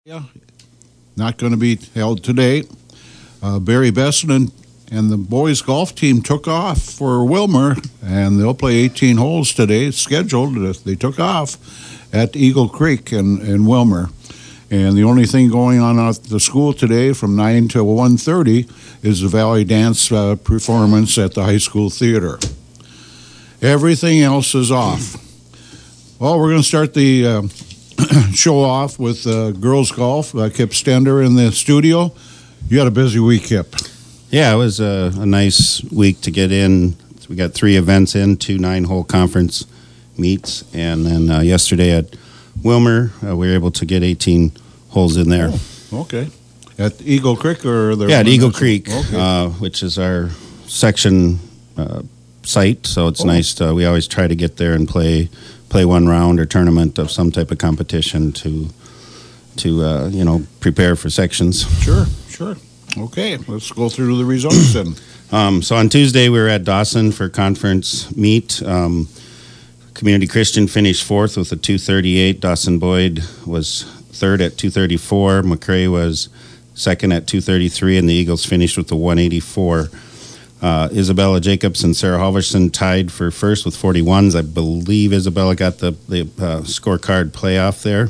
Yeah, not going to be held today. Barry Besson and the boys golf team took off for Wilmer, and they'll play 18 holes today. It's scheduled. They took off at Eagle Creek in Wilmer. And the only thing going on at the school today from 9 to 1:30 is the Valley Dance performance at the high school theater. Everything else is off. Well, we're going to start the show off with girls golf. Kip Stender in the studio. You had a busy week, Kip. Yeah, it was a nice week to get in. We got 3 events in, 2 9-hole conference meets, and then yesterday at Wilmer, we were able to get 18 holes in there. Oh, okay. At Eagle Creek or the? Yeah, at Eagle Creek, okay. Which is our section site. So it's nice. We always try to get there and play one round or tournament of some type of competition to prepare for sections. Sure. Okay, let's go through the results then. So on Tuesday we were at Dawson for conference meet. Community Christian finished 4th with a 238. Dawson Boyd was 3rd at 234. McCrae was 2nd at 233, and the Eagles finished with a 184. Isabella Jacobs and Sarah Halverson tied for 1st with 41s. I believe Isabella got the scorecard playoff there.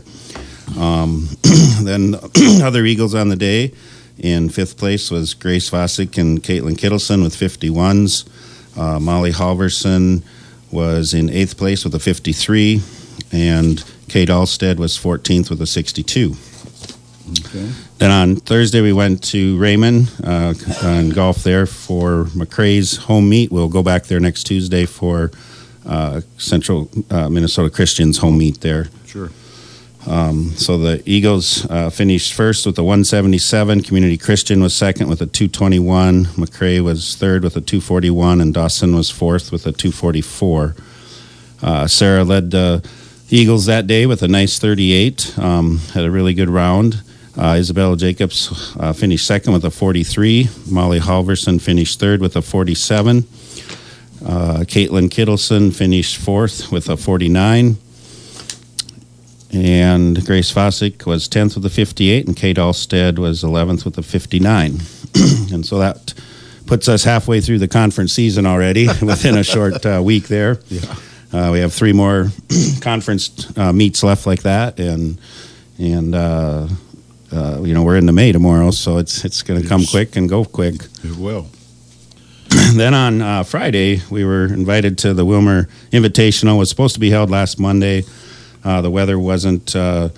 Then other Eagles on the day. In 5th place was Grace Vosick and Caitlin Kittleson with 51s. Molly Halverson was in 8th place with a 53, and Kate Alstead was 14th with a 62. Okay. Then on Thursday we went to Raymond and golf there for McCrae's home meet. We'll go back there next Tuesday for Central Minnesota Christian's home meet there. Sure. So the Eagles finished 1st with a 177. Community Christian was 2nd with a 221. McCrae was 3rd with a 241, and Dawson was 4th with a 244. Sarah led the Eagles that day with a nice 38. Had a really good round. Isabella Jacobs finished 2nd with a 43. Molly Halverson finished 3rd with a 47. Caitlin Kittleson finished 4th with a 49. And Grace Vosick was 10th with a 58, and Kate Alstead was 11th with a 59. And so that puts us halfway through the conference season already within a short week there. Yeah. We have 3 more conference meets left like that, and we're into May tomorrow, so it's going to come quick and go quick. It will. Then on Friday, we were invited to the Wilmer Invitational. It was supposed to be held last Monday. The weather wasn't,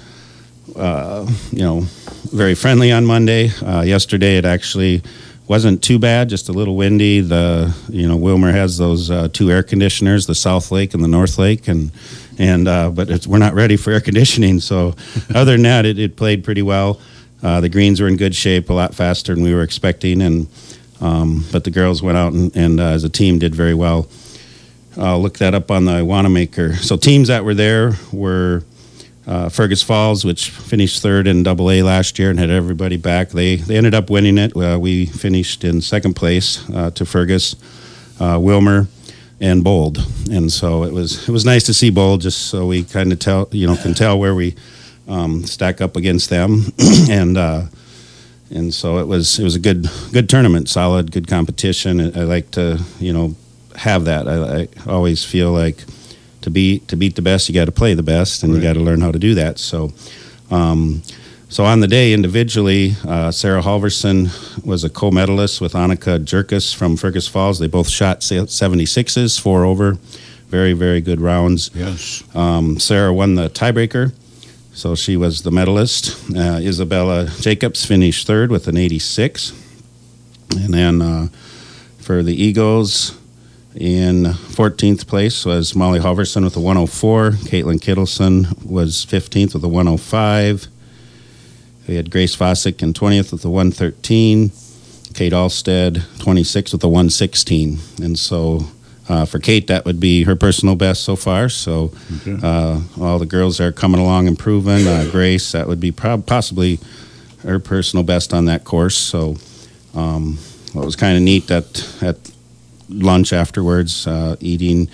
very friendly on Monday. Yesterday, it actually wasn't too bad, just a little windy. Wilmer has those 2 air conditioners, the South Lake and the North Lake, but we're not ready for air conditioning. So other than that, it played pretty well. The greens were in good shape, a lot faster than we were expecting, but the girls went out and as a team did very well. I'll look that up on the Wanamaker. So teams that were there were Fergus Falls, which finished 3rd in AA last year and had everybody back. They ended up winning it. We finished in 2nd place to Fergus, Wilmer, and Bold. And so it was nice to see Bold, just so we kind of can tell where we stack up against them. And so it was a good tournament, solid, good competition. I like to have that. I always feel like to beat the best, you got to play the best, and right. You got to learn how to do that. So on the day individually, Sarah Halverson was a co-medalist with Annika Jerkus from Fergus Falls. They both shot 76s, 4 over, very, very good rounds. Yes. Sarah won the tiebreaker, so she was the medalist. Isabella Jacobs finished 3rd with an 86, and then for the Eagles, in 14th place was Molly Halverson with a 104. Caitlin Kittleson was 15th with a 105. We had Grace Vosick in 20th with a 113. Kate Alstead, 26th with a 116. And so for Kate, that would be her personal best so far. So all the girls are coming along improving. Grace, that would be possibly her personal best on that course. So it was kind of neat that at lunch afterwards, eating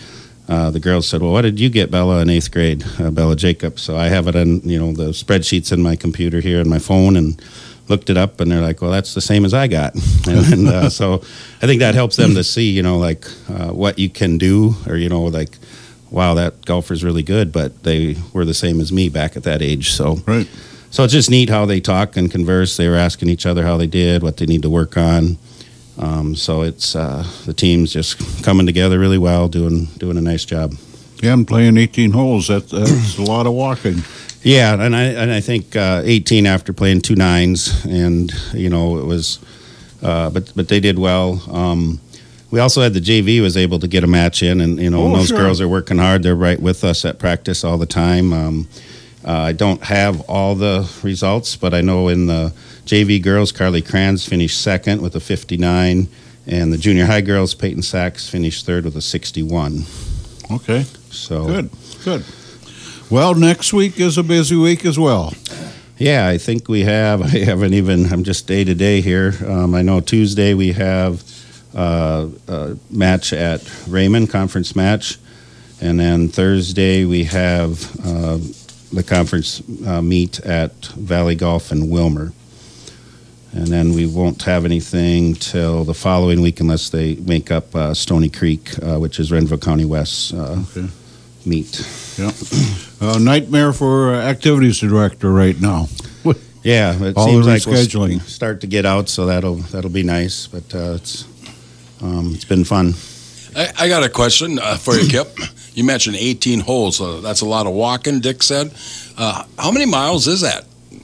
the girls said, "Well, what did you get, Bella, in 8th grade?" Bella Jacob. So I have it on, the spreadsheets in my computer here and my phone, and looked it up, and they're like, "Well, that's the same as I got." And so I think that helps them to see, what you can do, or wow, that golfer's really good, but they were the same as me back at that age. So Right. So it's just neat how they talk and converse. They were asking each other how they did, what they need to work on. So it's the team's just coming together really well, doing a nice job. Yeah, and playing 18 holes, that's a lot of walking. Yeah, and I think 18 after playing 2 9s, and it was, but they did well. We also had the JV was able to get a match in, and and those sure. girls are working hard. They're right with us at practice all the time. I don't have all the results, but I know in the JV girls, Carly Kranz finished 2nd with a 59, and the junior high girls, Peyton Sachs finished 3rd with a 61. Okay. So Good. Well, next week is a busy week as well. Yeah, I think we have. I'm just day to day here. I know Tuesday we have a match at Raymond, conference match. And then Thursday we have the conference meet at Valley Golf in Wilmer. And then we won't have anything till the following week unless they make up Stony Creek, which is Renville County West meet. Yeah. Nightmare for activities director right now. Yeah, it All seems the like we'll rescheduling. start to get out, so that'll be nice. But it's been fun. I got a question for you, Kip. You mentioned 18 holes. That's a lot of walking, Dick said. How many miles is that?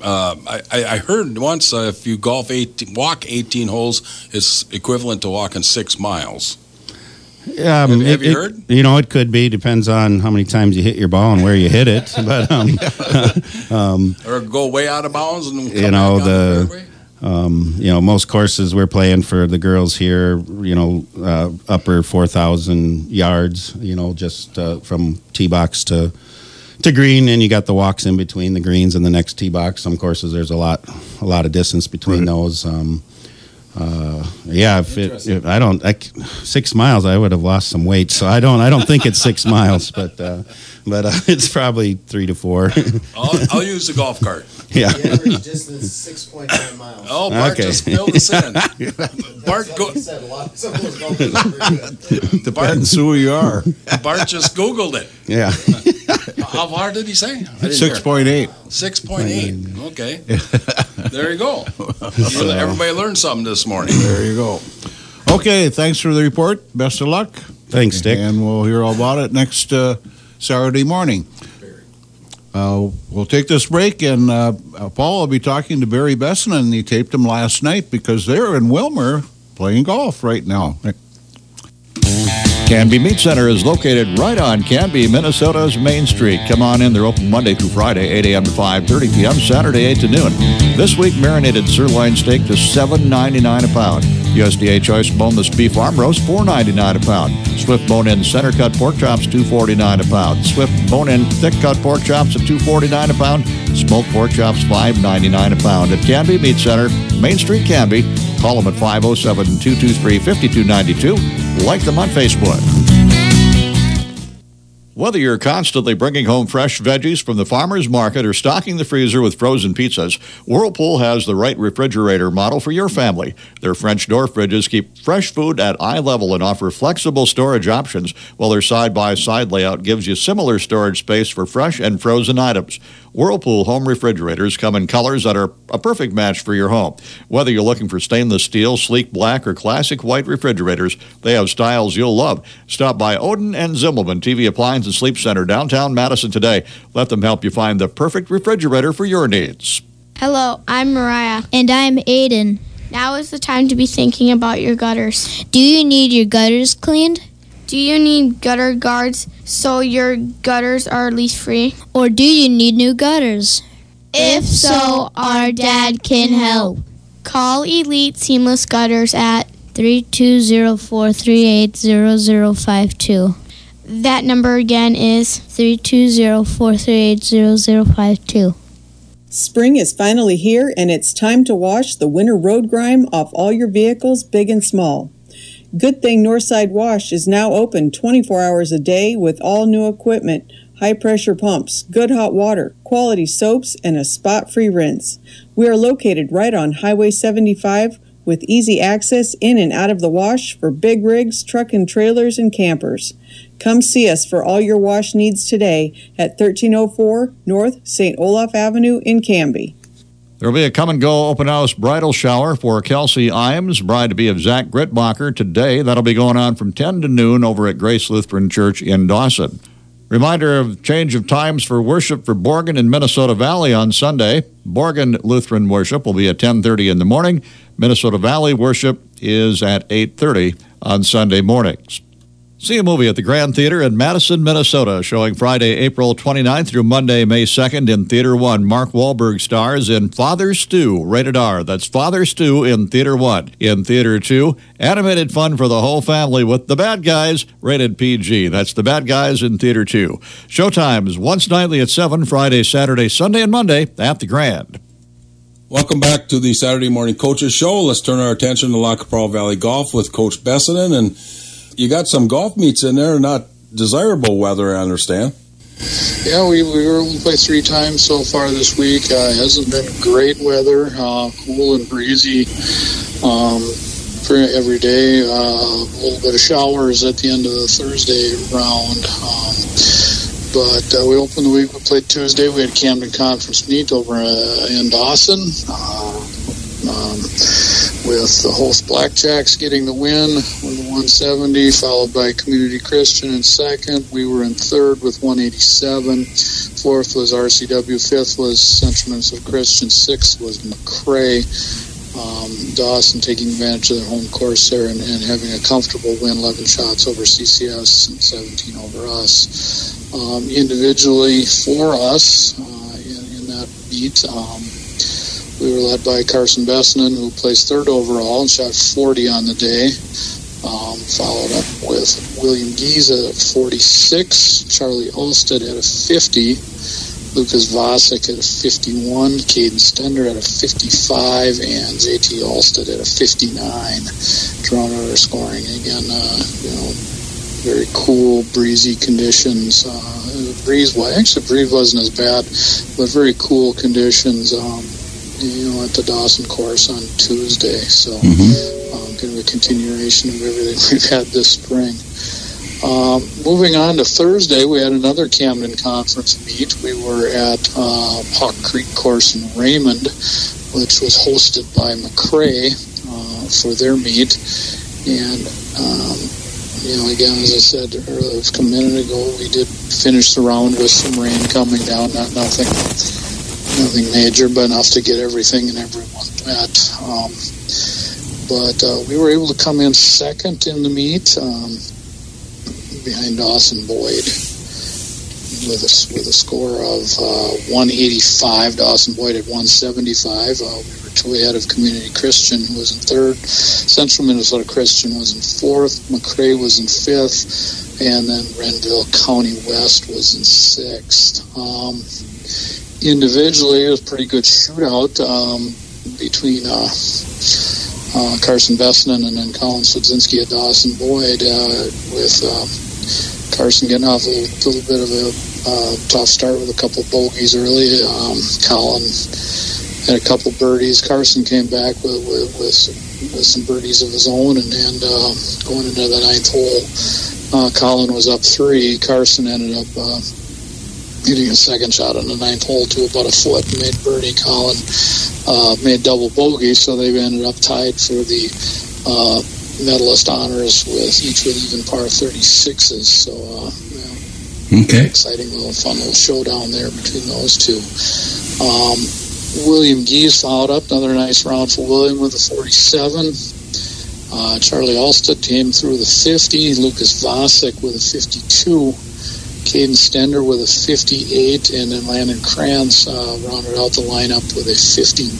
I heard once if you walk 18 holes, it's equivalent to walking 6 miles. Have you heard? It could be. Depends on how many times you hit your ball and where you hit it. But or go way out of bounds and come back down the fairway? most courses we're playing for the girls here, upper 4,000 yards, just from tee box to green, and you got the walks in between the greens and the next tee box. Some courses there's a lot of distance between those. If 6 miles, I would have lost some weight, so I don't think it's 6 miles, but it's probably 3 to 4. I'll use the golf cart. Yeah. The average distance is 6.9 miles. Oh, Bart just filled us in. Bart, Some of those golfers are pretty good. Depends who you are. Bart just Googled it. Yeah. How far did he say? 6.8. 6.8. Okay. There you go. Everybody learned something this morning. There you go. Okay, thanks for the report. Best of luck. Thanks, Dick. And we'll hear all about it next Saturday morning. We'll take this break, and Paul will be talking to Barry Bessinen. He taped him last night because they're in Wilmer playing golf right now. Canby Meat Center is located right on Canby, Minnesota's Main Street. Come on in. They're open Monday through Friday, 8 a.m. to 5:30 p.m., Saturday, 8 to noon. This week, marinated sirloin steak to $7.99 a pound. USDA Choice boneless beef arm roast, $4.99 a pound. Swift bone-in center-cut pork chops, $2.49 a pound. Swift bone-in thick-cut pork chops at $2.49 a pound. Smoked pork chops, $5.99 a pound. At Canby Meat Center, Main Street, Canby. Call them at 507-223-5292. Like them on Facebook. Whether you're constantly bringing home fresh veggies from the farmer's market or stocking the freezer with frozen pizzas, Whirlpool has the right refrigerator model for your family. Their French door fridges keep fresh food at eye level and offer flexible storage options, while their side-by-side layout gives you similar storage space for fresh and frozen items. Whirlpool home refrigerators come in colors that are a perfect match for your home. Whether you're looking for stainless steel, sleek black, or classic white refrigerators, they have styles you'll love. Stop by Odin and Zimmelman TV Appliance and Sleep Center, downtown Madison today. Let them help you find the perfect refrigerator for your needs. Hello, I'm Mariah. And I'm Aiden. Now is the time to be thinking about your gutters. Do you need your gutters cleaned? Do you need gutter guards so your gutters are leak free? Or do you need new gutters? If so, our dad can help. Call Elite Seamless Gutters at 320-438-0052. That number again is 320-438-0052. Spring is finally here, and it's time to wash the winter road grime off all your vehicles, big and small. Good Thing Northside Wash is now open 24 hours a day with all new equipment, high-pressure pumps, good hot water, quality soaps, and a spot-free rinse. We are located right on Highway 75 with easy access in and out of the wash for big rigs, truck and trailers, and campers. Come see us for all your wash needs today at 1304 North St. Olaf Avenue in Canby. There will be a come-and-go open house bridal shower for Kelsey Imes, bride-to-be of Zach Gritbacher, today. That'll be going on from 10 to noon over at Grace Lutheran Church in Dawson. Reminder of change of times for worship for Borgen and Minnesota Valley on Sunday. Borgen Lutheran worship will be at 10:30 in the morning. Minnesota Valley worship is at 8:30 on Sunday mornings. See a movie at the Grand Theater in Madison, Minnesota, showing Friday, April 29th through Monday, May 2nd in Theater 1. Mark Wahlberg stars in Father Stew, rated R. That's Father Stew in Theater 1. In Theater 2, animated fun for the whole family with The Bad Guys, rated PG. That's The Bad Guys in Theater 2. Showtimes once nightly at 7, Friday, Saturday, Sunday, and Monday at the Grand. Welcome back to the Saturday Morning Coaches Show. Let's turn our attention to Lac qui Parle Valley Golf with Coach Bessinen. And you got some golf meets in there, not desirable weather, I understand. Yeah, we were able to play 3 times so far this week. It hasn't been great weather, cool and breezy for every day. A little bit of showers at the end of the Thursday round. But we opened the week, we played Tuesday. We had Camden Conference meet over in Dawson. With the host Blackjacks getting the win with 170, followed by Community Christian in second. We were in third with 187. Fourth was RCW. Fifth was Central Minnesota Christian. Sixth was McCray. Dawson taking advantage of their home course there and having a comfortable win, 11 shots over CCS and 17 over us. Individually for us in that meet, we were led by Carson Bessinen, who placed third overall and shot 40 on the day. Followed up with William Giza at 46, Charlie Olsted at a 50, Lucas Vasic at a 51, Caden Stender at a 55, and JT Olsted at a 59. Drawn out our scoring again. Very cool, breezy conditions. Breeze wasn't as bad, but very cool conditions. At the Dawson course on Tuesday. So kind of a continuation of everything we've had this spring. Moving on to Thursday, we had another Camden Conference meet. We were at Hawk Creek course in Raymond, which was hosted by McCray for their meet. And, again, as I said a minute ago, we did finish the round with some rain coming down, nothing major, but enough to get everything and everyone wet. But we were able to come in second in the meet behind Dawson Boyd with a score of 185. Dawson Boyd at 175. We were 2 ahead of Community Christian, who was in third. Central Minnesota Christian was in fourth. McCray was in fifth. And then Renville County West was in sixth. Individually, it was a pretty good shootout between Carson Bessinen and then Colin Swedzinski at Dawson Boyd, with Carson getting off a little bit of a tough start with a couple bogeys early. Colin had a couple birdies. Carson came back with some birdies of his own, and going into the ninth hole, Colin was up 3. Carson ended up hitting a second shot on the ninth hole to about a foot and made birdie. Colin made double bogey, so they ended up tied for the medalist honors each with even par 36s. So, exciting little fun little showdown there between those two. William Gies followed up, another nice round for William with a 47. Charlie Alsted came through the 50. Lucas Vasic with a 52. Caden Stender with a 58, and then Landon Krantz rounded out the lineup with a 59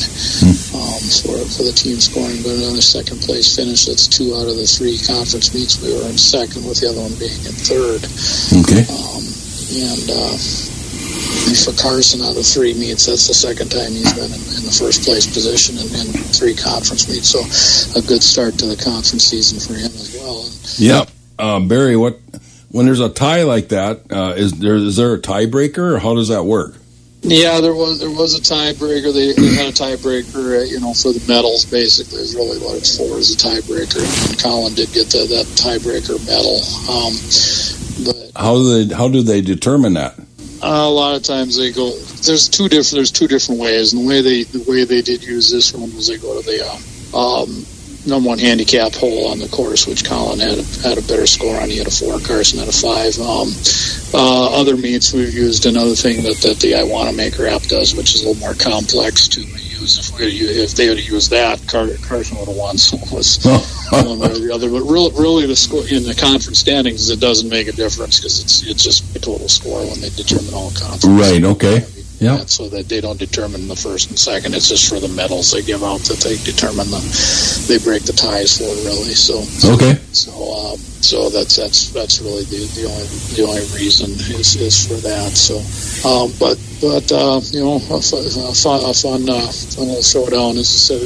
for the team scoring. But another second place finish. That's 2 out of the 3 conference meets. We were in second, with the other one being in third. Okay. for Carson out of 3 meets. That's the second time he's been in the first place position in 3 conference meets. So a good start to the conference season for him as well. Yeah. Barry, when there's a tie like that, is there a tiebreaker, or how does that work? Yeah, there was a tiebreaker. They had a tiebreaker, for the medals. Basically, is really what it's for, is a tiebreaker. And Colin did get that tiebreaker medal. But how do they determine that? A lot of times they go. There's two different ways, and the way they did use this one was they go to the number 1 handicap hole on the course, which Colin had a better score on. He had a 4, Carson had a 5. Other meets we've used another thing that the I Wanna Maker app does, which is a little more complex to use. If they had used that, Carson would have won. So it was one way or the other. But really, the score in the conference standings, it doesn't make a difference because it's just a total score when they determine all conference. Right. Okay. Yeah. So that they don't determine the first and second. It's just for the medals they give out that they determine they break the ties for, really. So okay. So that's really the only reason is for that. So but a fun little showdown, as I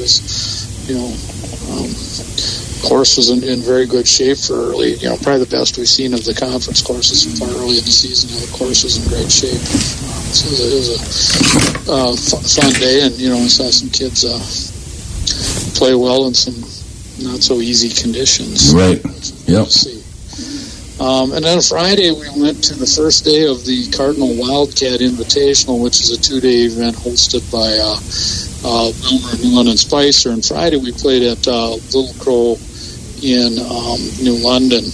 said, course was in very good shape for early. Probably the best we've seen of the conference courses so far early in the season. The course was in great shape. So it was a fun day, and we saw some kids play well in some not so easy conditions. Right. Yep. And then Friday we went to the first day of the Cardinal Wildcat Invitational, which is a 2-day event hosted by Wilmer, New London Spicer. And Friday we played at Little Crow in New London,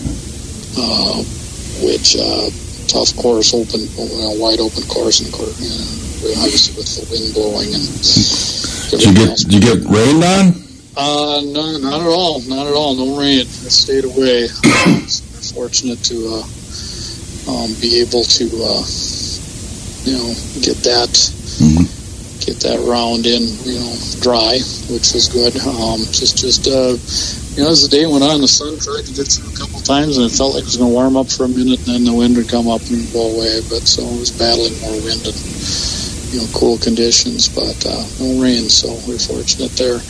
which tough course, wide open course, and obviously with the wind blowing and. Did you get rained on? No, not at all. Not at all. No rain. I stayed away. We're fortunate to be able to, get that round in, dry, which was good. As the day went on, the sun tried to get through a couple times, and it felt like it was going to warm up for a minute, and then the wind would come up and blow away. But so it was battling more wind and cool conditions, but no rain, so we're fortunate there.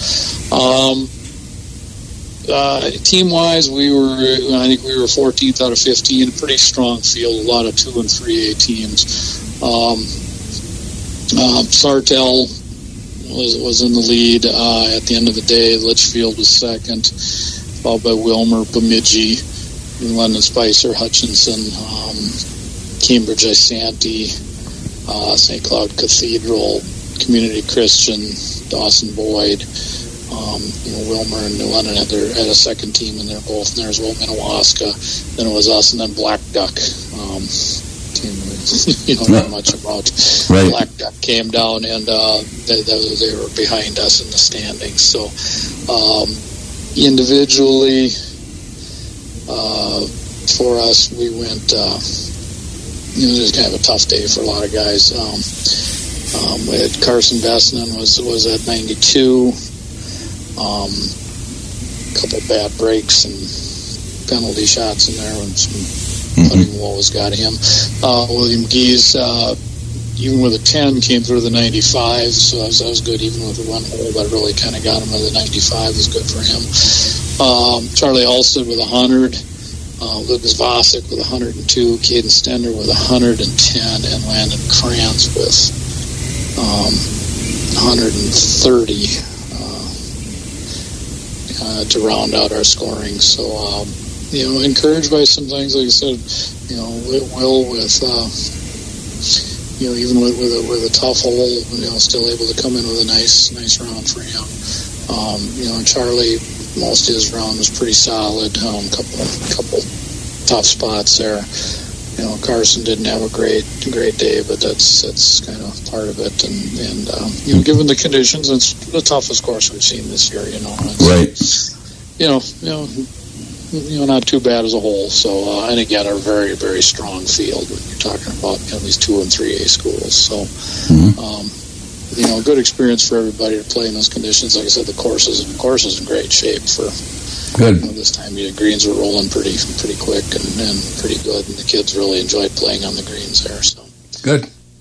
Team-wise, I think we were 14th out of 15, a pretty strong field, a lot of 2 and 3A teams. Sartell was in the lead at the end of the day. Litchfield was second, followed by Wilmer, Bemidji, New London Spicer, Hutchinson, Cambridge Isanti, St. Cloud Cathedral, Community Christian, Dawson Boyd. Wilmer and New London had a second team in there, both, and there as well, Minnewaska. Then it was us, and then Black Duck. Team you don't know much about. Right. Black Duck came down, and they were behind us in the standings. So individually, for us, we went. It was kind of a tough day for a lot of guys. We had Carson Bessnan was at 92. A couple bad breaks and penalty shots in there, and some putting woes got him. William Gies, even with a 10, came through the 95, so that was good. Even with the one hole, but really kind of got him to the 95 was good for him. Charlie Alston with 100. Lucas Vosick with 102, Caden Stender with 110, and Landon Kranz with 130 to round out our scoring. So, encouraged by some things, like I said, Will with, even with a tough hole, still able to come in with a nice round for him. Charlie, most of his round was pretty solid. Couple tough spots there. Carson didn't have a great day, but that's kind of part of it. And given the conditions, it's the toughest course we've seen this year. Right. Not too bad as a whole. So, and again, a very, very strong field when you're talking about these 2 and 3A schools. So, good experience for everybody to play in those conditions. Like I said, the course is in great shape for. Good. This time the greens were rolling pretty quick and pretty good, and the kids really enjoyed playing on the greens there. So good.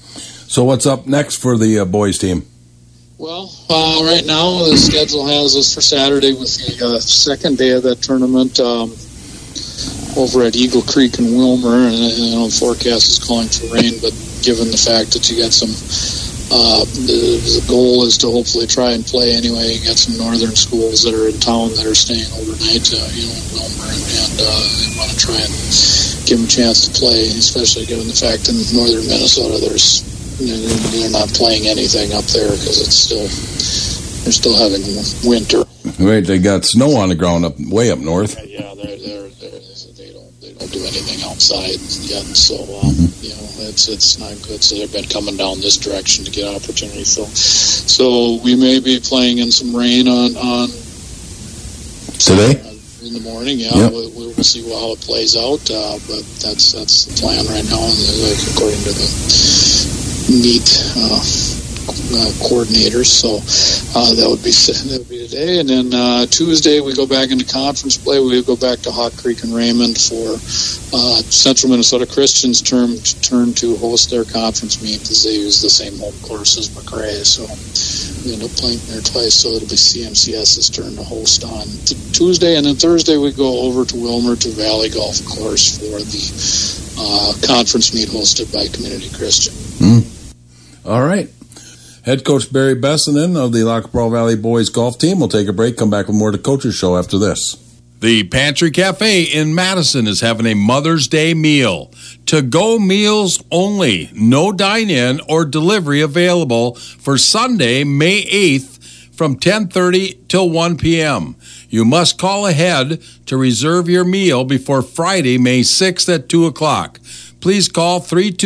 So what's up next for the boys team? Well, right now the schedule has us for Saturday with the second day of that tournament over at Eagle Creek in Wilmer, and the forecast is calling for rain, but given the fact that you got some, the goal is to hopefully try and play anyway. You got some northern schools that are in town that are staying overnight, in Wilmer, and want to try and give them a chance to play, especially given the fact in northern Minnesota they're not playing anything up there because they're still having winter. Right, they got snow on the ground way up north. Yeah, they don't do anything outside yet, so it's not good. So they've been coming down this direction to get opportunity. So we may be playing in some rain on today in the morning. Yeah, yep. we'll see how it plays out. But that's the plan right now, according to the meet coordinators. So that would be today, and then Tuesday we go back into conference play. We go back to Hawk Creek and Raymond for Central Minnesota Christians' turn to host their conference meet, as they use the same home course as McRae. So we end up playing there twice. So it'll be CMCS's turn to host on Tuesday, and then Thursday we go over to Wilmer to Valley Golf Course for the conference meet hosted by Community Christian. All right. Head coach Barry Bessinen of the Lac La Prairie Valley boys golf team will take a break, come back with more of the Coaches Show after this. The Pantry Cafe in Madison is having a Mother's Day meal. To-go meals only. No dine-in or delivery available for Sunday, May 8th from 10:30 till 1 p.m. You must call ahead to reserve your meal before Friday, May 6th at 2 o'clock. Please call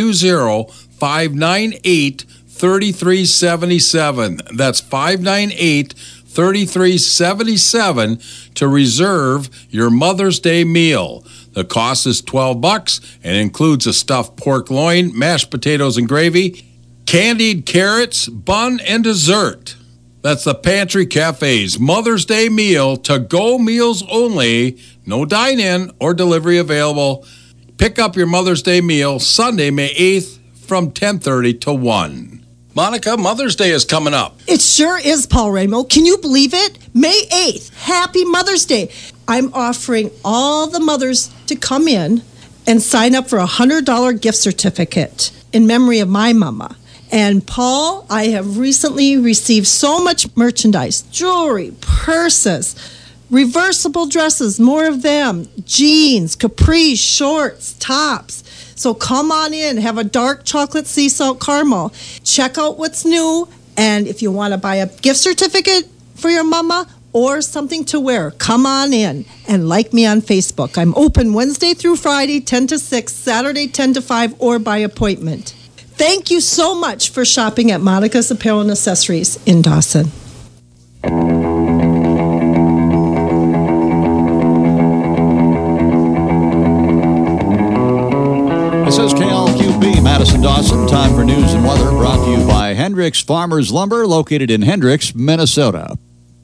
320-598-3377. That's 598-3377 to reserve your Mother's Day meal. The cost is $12 and includes a stuffed pork loin, mashed potatoes and gravy, candied carrots, bun, and dessert. That's the Pantry Cafe's Mother's Day meal. To-go meals only. No dine-in or delivery available. Pick up your Mother's Day meal Sunday, May 8th from 10:30 to 1. Monica, Mother's Day is coming up. It sure is, Paul Ramo. Can you believe it? May 8th. Happy Mother's Day. I'm offering all the mothers to come in and sign up for a $100 gift certificate in memory of my mama. And Paul, I have recently received so much merchandise, jewelry, purses, reversible dresses, more of them, jeans, capris, shorts, tops. So come on in, have a dark chocolate sea salt caramel. Check out what's new. And if you want to buy a gift certificate for your mama or something to wear, come on in and like me on Facebook. I'm open Wednesday through Friday, 10 to 6, Saturday, 10 to 5, or by appointment. Thank you so much for shopping at Monica's Apparel and Accessories in Dawson. This is KLQB Madison Dawson. Time for news and weather brought to you by Hendricks Farmers Lumber, located in Hendricks, Minnesota.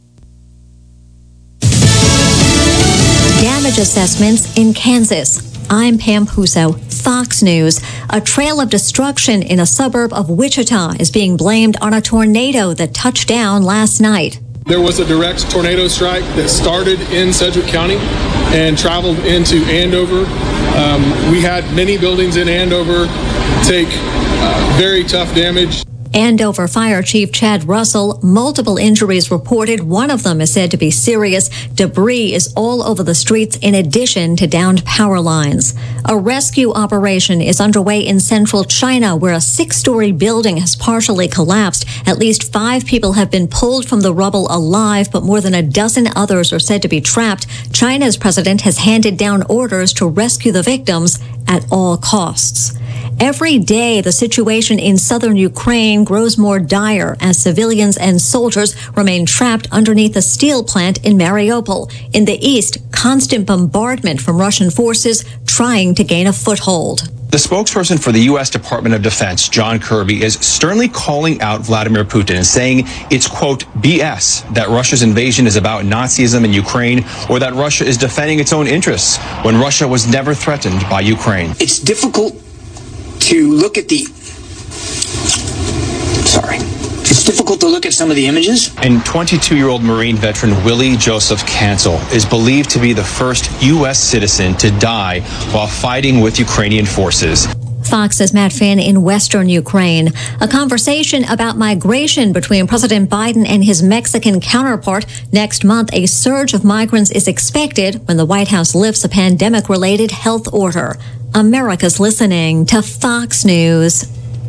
Damage assessments in Kansas. I'm Pam Puso, Fox News. A trail of destruction in a suburb of Wichita is being blamed on a tornado that touched down last night. There was a direct tornado strike that started in Sedgwick County and traveled into Andover. We had many buildings in Andover take very tough damage. Andover Fire Chief Chad Russell, multiple injuries reported. One of them is said to be serious. Debris is all over the streets in addition to downed power lines. A rescue operation is underway in central China where a 6-story building has partially collapsed. At least 5 people have been pulled from the rubble alive, but more than a dozen others are said to be trapped. China's president has handed down orders to rescue the victims at all costs. Every day, the situation in southern Ukraine grows more dire as civilians and soldiers remain trapped underneath a steel plant in Mariupol. In the east, constant bombardment from Russian forces trying to gain a foothold. The spokesperson for the U.S. Department of Defense, John Kirby, is sternly calling out Vladimir Putin and saying it's, quote, BS that Russia's invasion is about Nazism in Ukraine or that Russia is defending its own interests when Russia was never threatened by Ukraine. It's difficult to look at the Sorry. It's difficult to look at some of the images. And 22-year-old Marine veteran Willie Joseph Cancel is believed to be the first U.S. citizen to die while fighting with Ukrainian forces. Fox's Matt Finn in western Ukraine. A conversation about migration between President Biden and his Mexican counterpart. Next month, a surge of migrants is expected when the White House lifts a pandemic-related health order. America's listening to Fox News.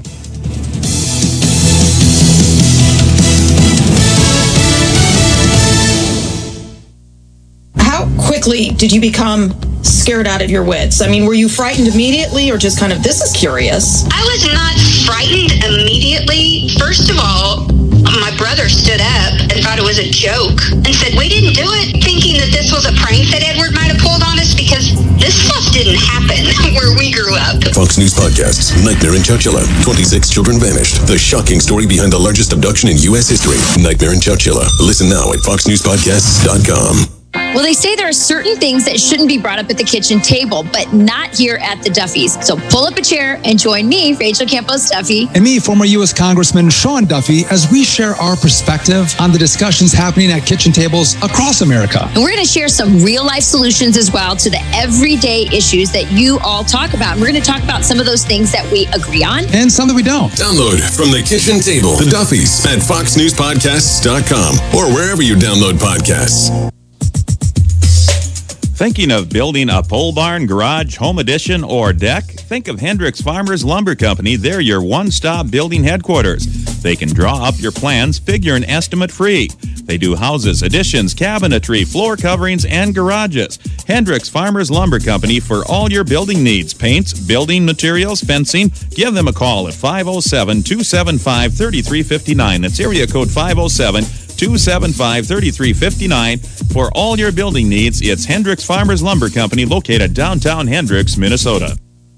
How quickly did you become scared out of your wits? I mean, were you frightened immediately or just kind of, this is curious? I was not frightened immediately. First of all, my brother stood up and thought it was a joke and said, we didn't do it, thinking that this was a prank that Edward might have pulled on us, because this stuff didn't happen where we grew up. Fox News Podcasts, Nightmare in Chowchilla. 26 children vanished. The shocking story behind the largest abduction in U.S. history. Nightmare in Chowchilla. Listen now at foxnewspodcasts.com. Well, they say there are certain things that shouldn't be brought up at the kitchen table, but not here at the Duffys. So pull up a chair and join me, Rachel Campos Duffy. And me, former U.S. Congressman Sean Duffy, as we share our perspective on the discussions happening at kitchen tables across America. And we're going to share some real-life solutions as well to the everyday issues that you all talk about. And we're going to talk about some of those things that we agree on. And some that we don't. Download from the kitchen table, the Duffys, at foxnewspodcasts.com or wherever you download podcasts. Thinking of building a pole barn, garage, home addition, or deck? Think of Hendricks Farmers Lumber Company. They're your one-stop building headquarters. They can draw up your plans, figure an estimate free. They do houses, additions, cabinetry, floor coverings, and garages. Hendricks Farmers Lumber Company for all your building needs. Paints, building materials, fencing. Give them a call at 507-275-3359. That's area code 507-275-3359. For all your building needs, it's Hendricks Farmers Lumber Company, located downtown Hendricks, Minnesota.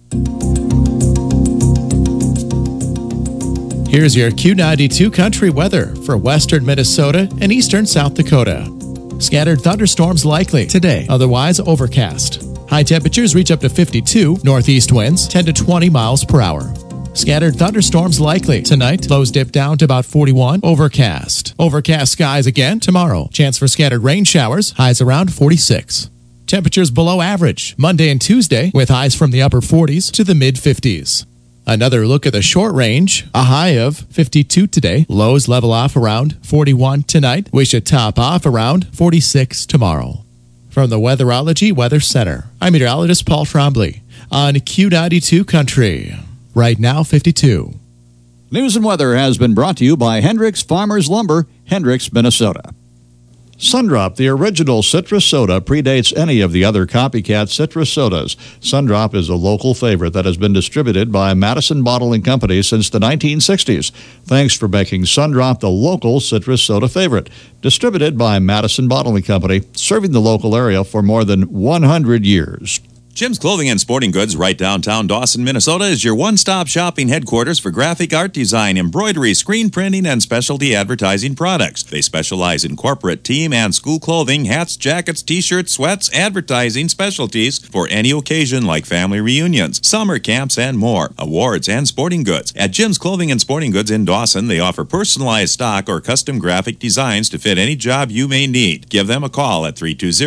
Here's your Q92 country weather for western Minnesota and eastern South Dakota. Scattered thunderstorms likely today, otherwise overcast. High temperatures reach up to 52, northeast winds 10 to 20 miles per hour. Scattered thunderstorms likely tonight. Lows dip down to about 41. Overcast. Overcast skies again tomorrow. Chance for scattered rain showers. Highs around 46. Temperatures below average Monday and Tuesday, with highs from the upper 40s to the mid 50s. Another look at the short range. A high of 52 today. Lows level off around 41 tonight. We should top off around 46 tomorrow. From the Weatherology Weather Center, I'm meteorologist Paul Trombley on Q92 Country. Right now, 52. News and weather has been brought to you by Hendricks Farmers Lumber, Hendricks, Minnesota. Sundrop, the original citrus soda, predates any of the other copycat citrus sodas. Sundrop is a local favorite that has been distributed by Madison Bottling Company since the 1960s. Thanks for making Sundrop the local citrus soda favorite. Distributed by Madison Bottling Company, serving the local area for more than 100 years. Jim's Clothing and Sporting Goods, right downtown Dawson, Minnesota, is your one-stop shopping headquarters for graphic art design, embroidery, screen printing, and specialty advertising products. They specialize in corporate, team, and school clothing, hats, jackets, t-shirts, sweats, advertising specialties for any occasion like family reunions, summer camps, and more. Awards and sporting goods. At Jim's Clothing and Sporting Goods in Dawson, they offer personalized stock or custom graphic designs to fit any job you may need. Give them a call at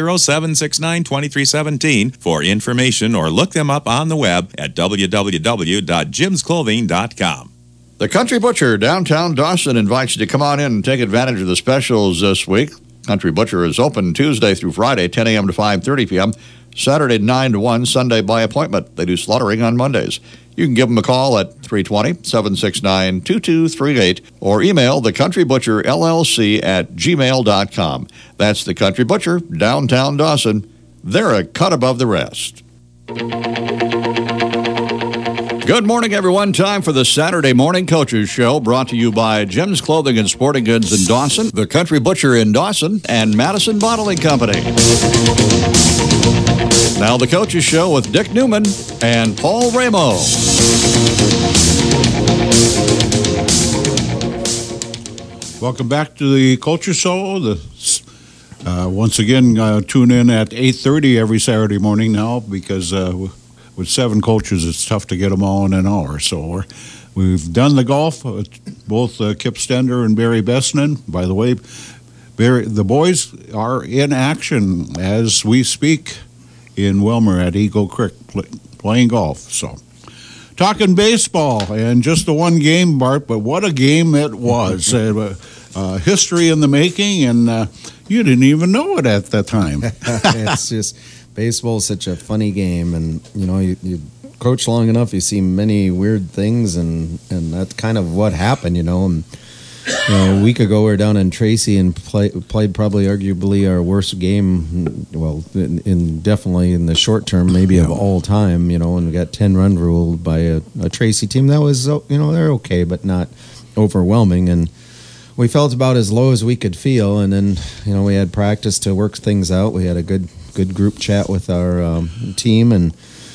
320-769-2317 for information, or look them up on the web at www.jimsclothing.com. The Country Butcher, downtown Dawson, invites you to come on in and take advantage of the specials this week. Country Butcher is open Tuesday through Friday, 10 a.m. to 5:30 p.m., Saturday 9 to 1, Sunday by appointment. They do slaughtering on Mondays. You can give them a call at 320-769-2238 or email thecountrbutcherllc@gmail.com. That's The Country Butcher, downtown Dawson. They're a cut above the rest. Good morning, everyone. Time for the Saturday Morning Coaches Show, brought to you by Jim's Clothing and Sporting Goods in Dawson, The Country Butcher in Dawson, and Madison Bottling Company. Now the Coaches Show with Dick Newman and Paul Ramo. Welcome back to the Culture Show. Once again, tune in at 8:30 every Saturday morning now, because with 7 coaches, it's tough to get them all in an hour. So We've done the golf, both Kip Stender and Barry Bessenen. By the way, the boys are in action as we speak in Wilmer at Eagle Creek playing golf. So, talking baseball, and just the one game, Bart, but what a game it was. History in the making, and you didn't even know it at that time. It's just, baseball is such a funny game, and you coach long enough, you see many weird things, and that's kind of what happened, And a week ago, we were down in Tracy and played probably arguably our worst game, well, definitely in the short term, maybe of all time, and we got 10-run ruled by a Tracy team that was, they're okay, but not overwhelming, and we felt about as low as we could feel, and then, we had practice to work things out. We had a good group chat with our team, and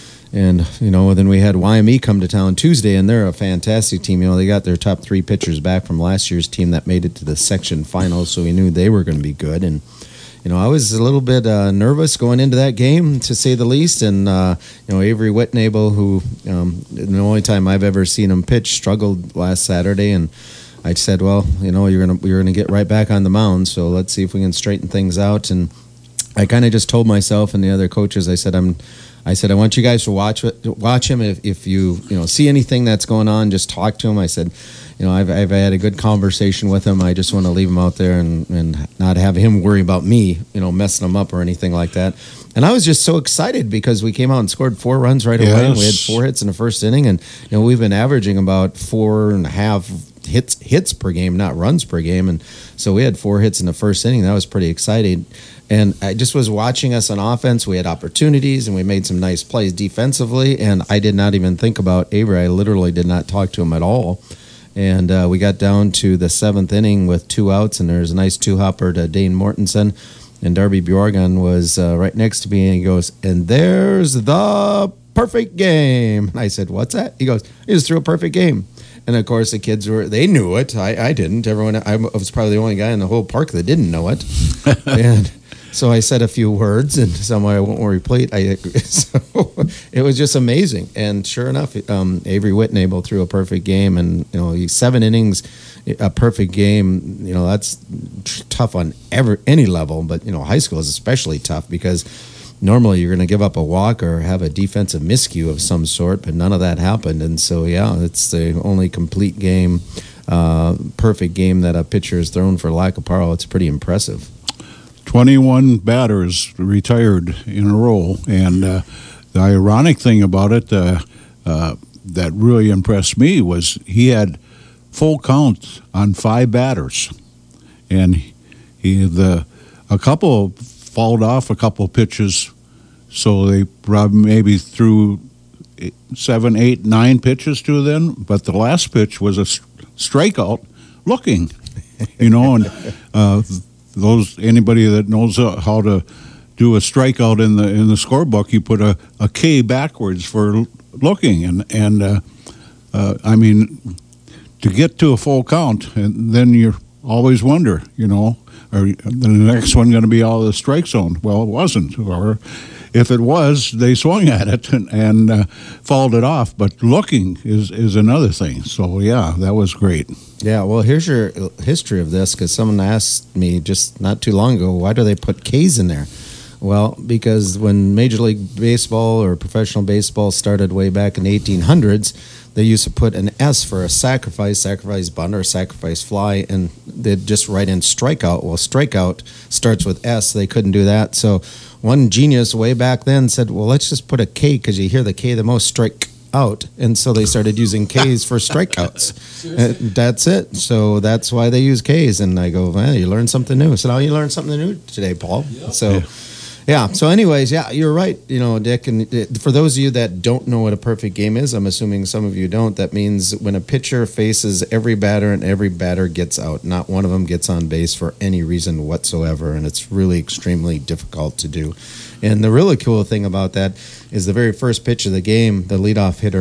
then we had YME come to town Tuesday, and they're a fantastic team. They got their top 3 pitchers back from last year's team that made it to the section finals, so we knew they were going to be good. And I was a little bit nervous going into that game, to say the least. And Avery Whitnable, who the only time I've ever seen him pitch, struggled last Saturday, and I said, well, you're gonna get right back on the mound, so let's see if we can straighten things out. And I kind of just told myself and the other coaches, I said, I want you guys to watch him. If you see anything that's going on, just talk to him. I said, I've had a good conversation with him. I just want to leave him out there and not have him worry about me, messing him up or anything like that. And I was just so excited because we came out and scored 4 runs right away. And we had 4 hits in the first inning, and we've been averaging about 4.5 hits per game, not runs per game. And so we had 4 hits in the first inning. That was pretty exciting. And I just was watching us on offense. We had opportunities, and we made some nice plays defensively. And I did not even think about Avery. I literally did not talk to him at all. And we got down to the 7th inning with 2 outs, and there's a nice 2-hopper to Dane Mortensen. And Darby Bjorgan was right next to me, and he goes, and there's the perfect game. And I said, what's that? He goes, he just threw a perfect game. And of course, the kids they knew it. I didn't. I was probably the only guy in the whole park that didn't know it. And so I said a few words, and some I won't repeat. So it was just amazing. And sure enough, Avery Whitnable threw a perfect game, and 7 innings, a perfect game. That's tough on any level, but high school is especially tough because normally you're going to give up a walk or have a defensive miscue of some sort, but none of that happened. And so, it's the only complete game, perfect game that a pitcher has thrown for lack of parallel. It's pretty impressive. 21 batters retired in a row. And the ironic thing about it that really impressed me was he had full count on 5 batters. And a couple fouled off a couple pitches, so they probably maybe threw 7, 8, 9 pitches to them, but the last pitch was a strikeout looking, and anybody that knows how to do a strikeout in the scorebook, you put a K backwards for looking, and I mean, to get to a full count, and then you always wonder, are the next one going to be out of the strike zone? Well, it wasn't. Or if it was, they swung at it and fouled it off. But looking is another thing. So, that was great. Yeah, well, here's your history of this, because someone asked me just not too long ago, why do they put Ks in there? Well, because when Major League Baseball or professional baseball started way back in the 1800s, they used to put an S for a sacrifice bunt or sacrifice fly, and they'd just write in strikeout. Well, strikeout starts with S. They couldn't do that. So one genius way back then said, well, let's just put a K, because you hear the K the most, strike out. And so they started using Ks for strikeouts. That's it. So that's why they use Ks. And I go, well, you learned something new. So now you learned something new today, Paul. Yep. So... Yeah. So anyways, you're right. Dick, and for those of you that don't know what a perfect game is, I'm assuming some of you don't, that means when a pitcher faces every batter and every batter gets out, not one of them gets on base for any reason whatsoever, and it's really extremely difficult to do. And the really cool thing about that is the very first pitch of the game, the leadoff hitter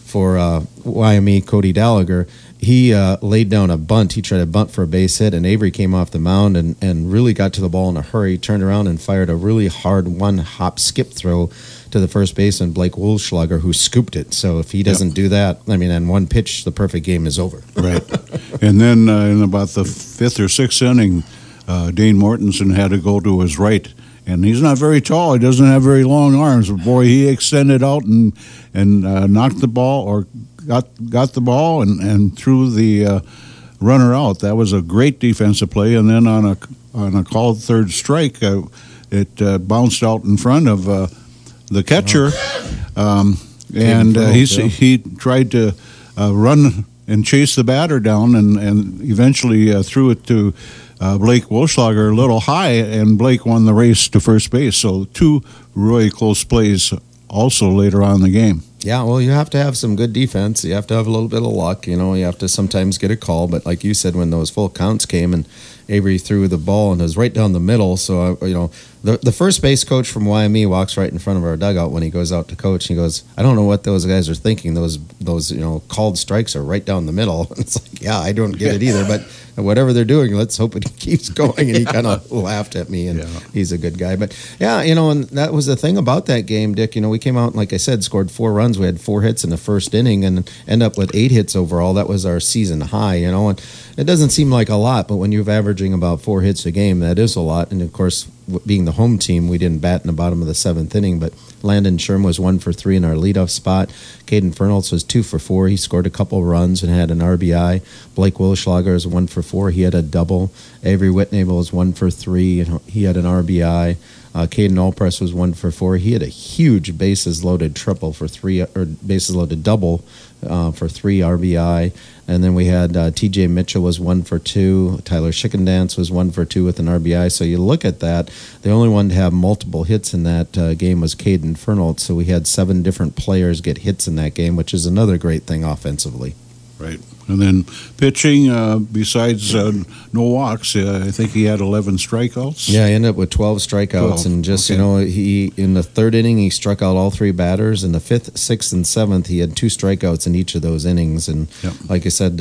for YME, Cody Gallagher. He laid down a bunt. He tried to bunt for a base hit, and Avery came off the mound and really got to the ball in a hurry, turned around and fired a really hard one-hop skip throw to the first baseman, Blake Wohlschlager, who scooped it. So if he doesn't do that, I mean, in one pitch, the perfect game is over. Right. And then in about the 5th or 6th inning, Dane Mortensen had to go to his right. And he's not very tall. He doesn't have very long arms. But boy, he extended out and knocked the ball or got the ball and threw the runner out. That was a great defensive play. And then on a called third strike, it bounced out in front of the catcher, and he tried to run and chase the batter down, and eventually threw it to Blake Wohlschlager a little high, and Blake won the race to first base. So 2 really close plays also later on in the game. Yeah, well, you have to have some good defense. You have to have a little bit of luck. You know, you have to sometimes get a call. But like you said, when those full counts came and Avery threw the ball and it was right down the middle. So, the first base coach from YME walks right in front of our dugout when he goes out to coach. And he goes, I don't know what those guys are thinking. Those called strikes are right down the middle. It's like, yeah, I don't get it either. But whatever they're doing, let's hope it keeps going. And he kind of laughed at me, and he's a good guy. But, yeah, and that was the thing about that game, Dick. We came out, like I said, scored 4 runs. We had 4 hits in the first inning and end up with 8 hits overall. That was our season high, and it doesn't seem like a lot, but when you're averaging about 4 hits a game, that is a lot. And, of course, being the home team, we didn't bat in the bottom of the 7th inning, but Landon Sherm was 1 for 3 in our leadoff spot. Caden Fernholz was 2 for 4. He scored a couple runs and had an RBI. Blake Wohlschlager is 1 for 4. He had a double. Avery Whitnable was 1 for 3, and he had an RBI. Caden Allpress was 1 for 4. He had a huge bases loaded triple for 3, or bases loaded double for 3 RBI. And then we had TJ Mitchell was 1 for 2. Tyler Schickendance was 1 for 2 with an RBI. So you look at that, the only one to have multiple hits in that game was Caden Fernholz. So we had 7 different players get hits in that game, which is another great thing offensively. Right. And then pitching, besides no walks, I think he had 11 strikeouts. Yeah, he ended up with 12 strikeouts. 12. And just, he in the 3rd inning, he struck out all 3 batters. In the 5th, 6th, and 7th, he had 2 strikeouts in each of those innings. And like I said,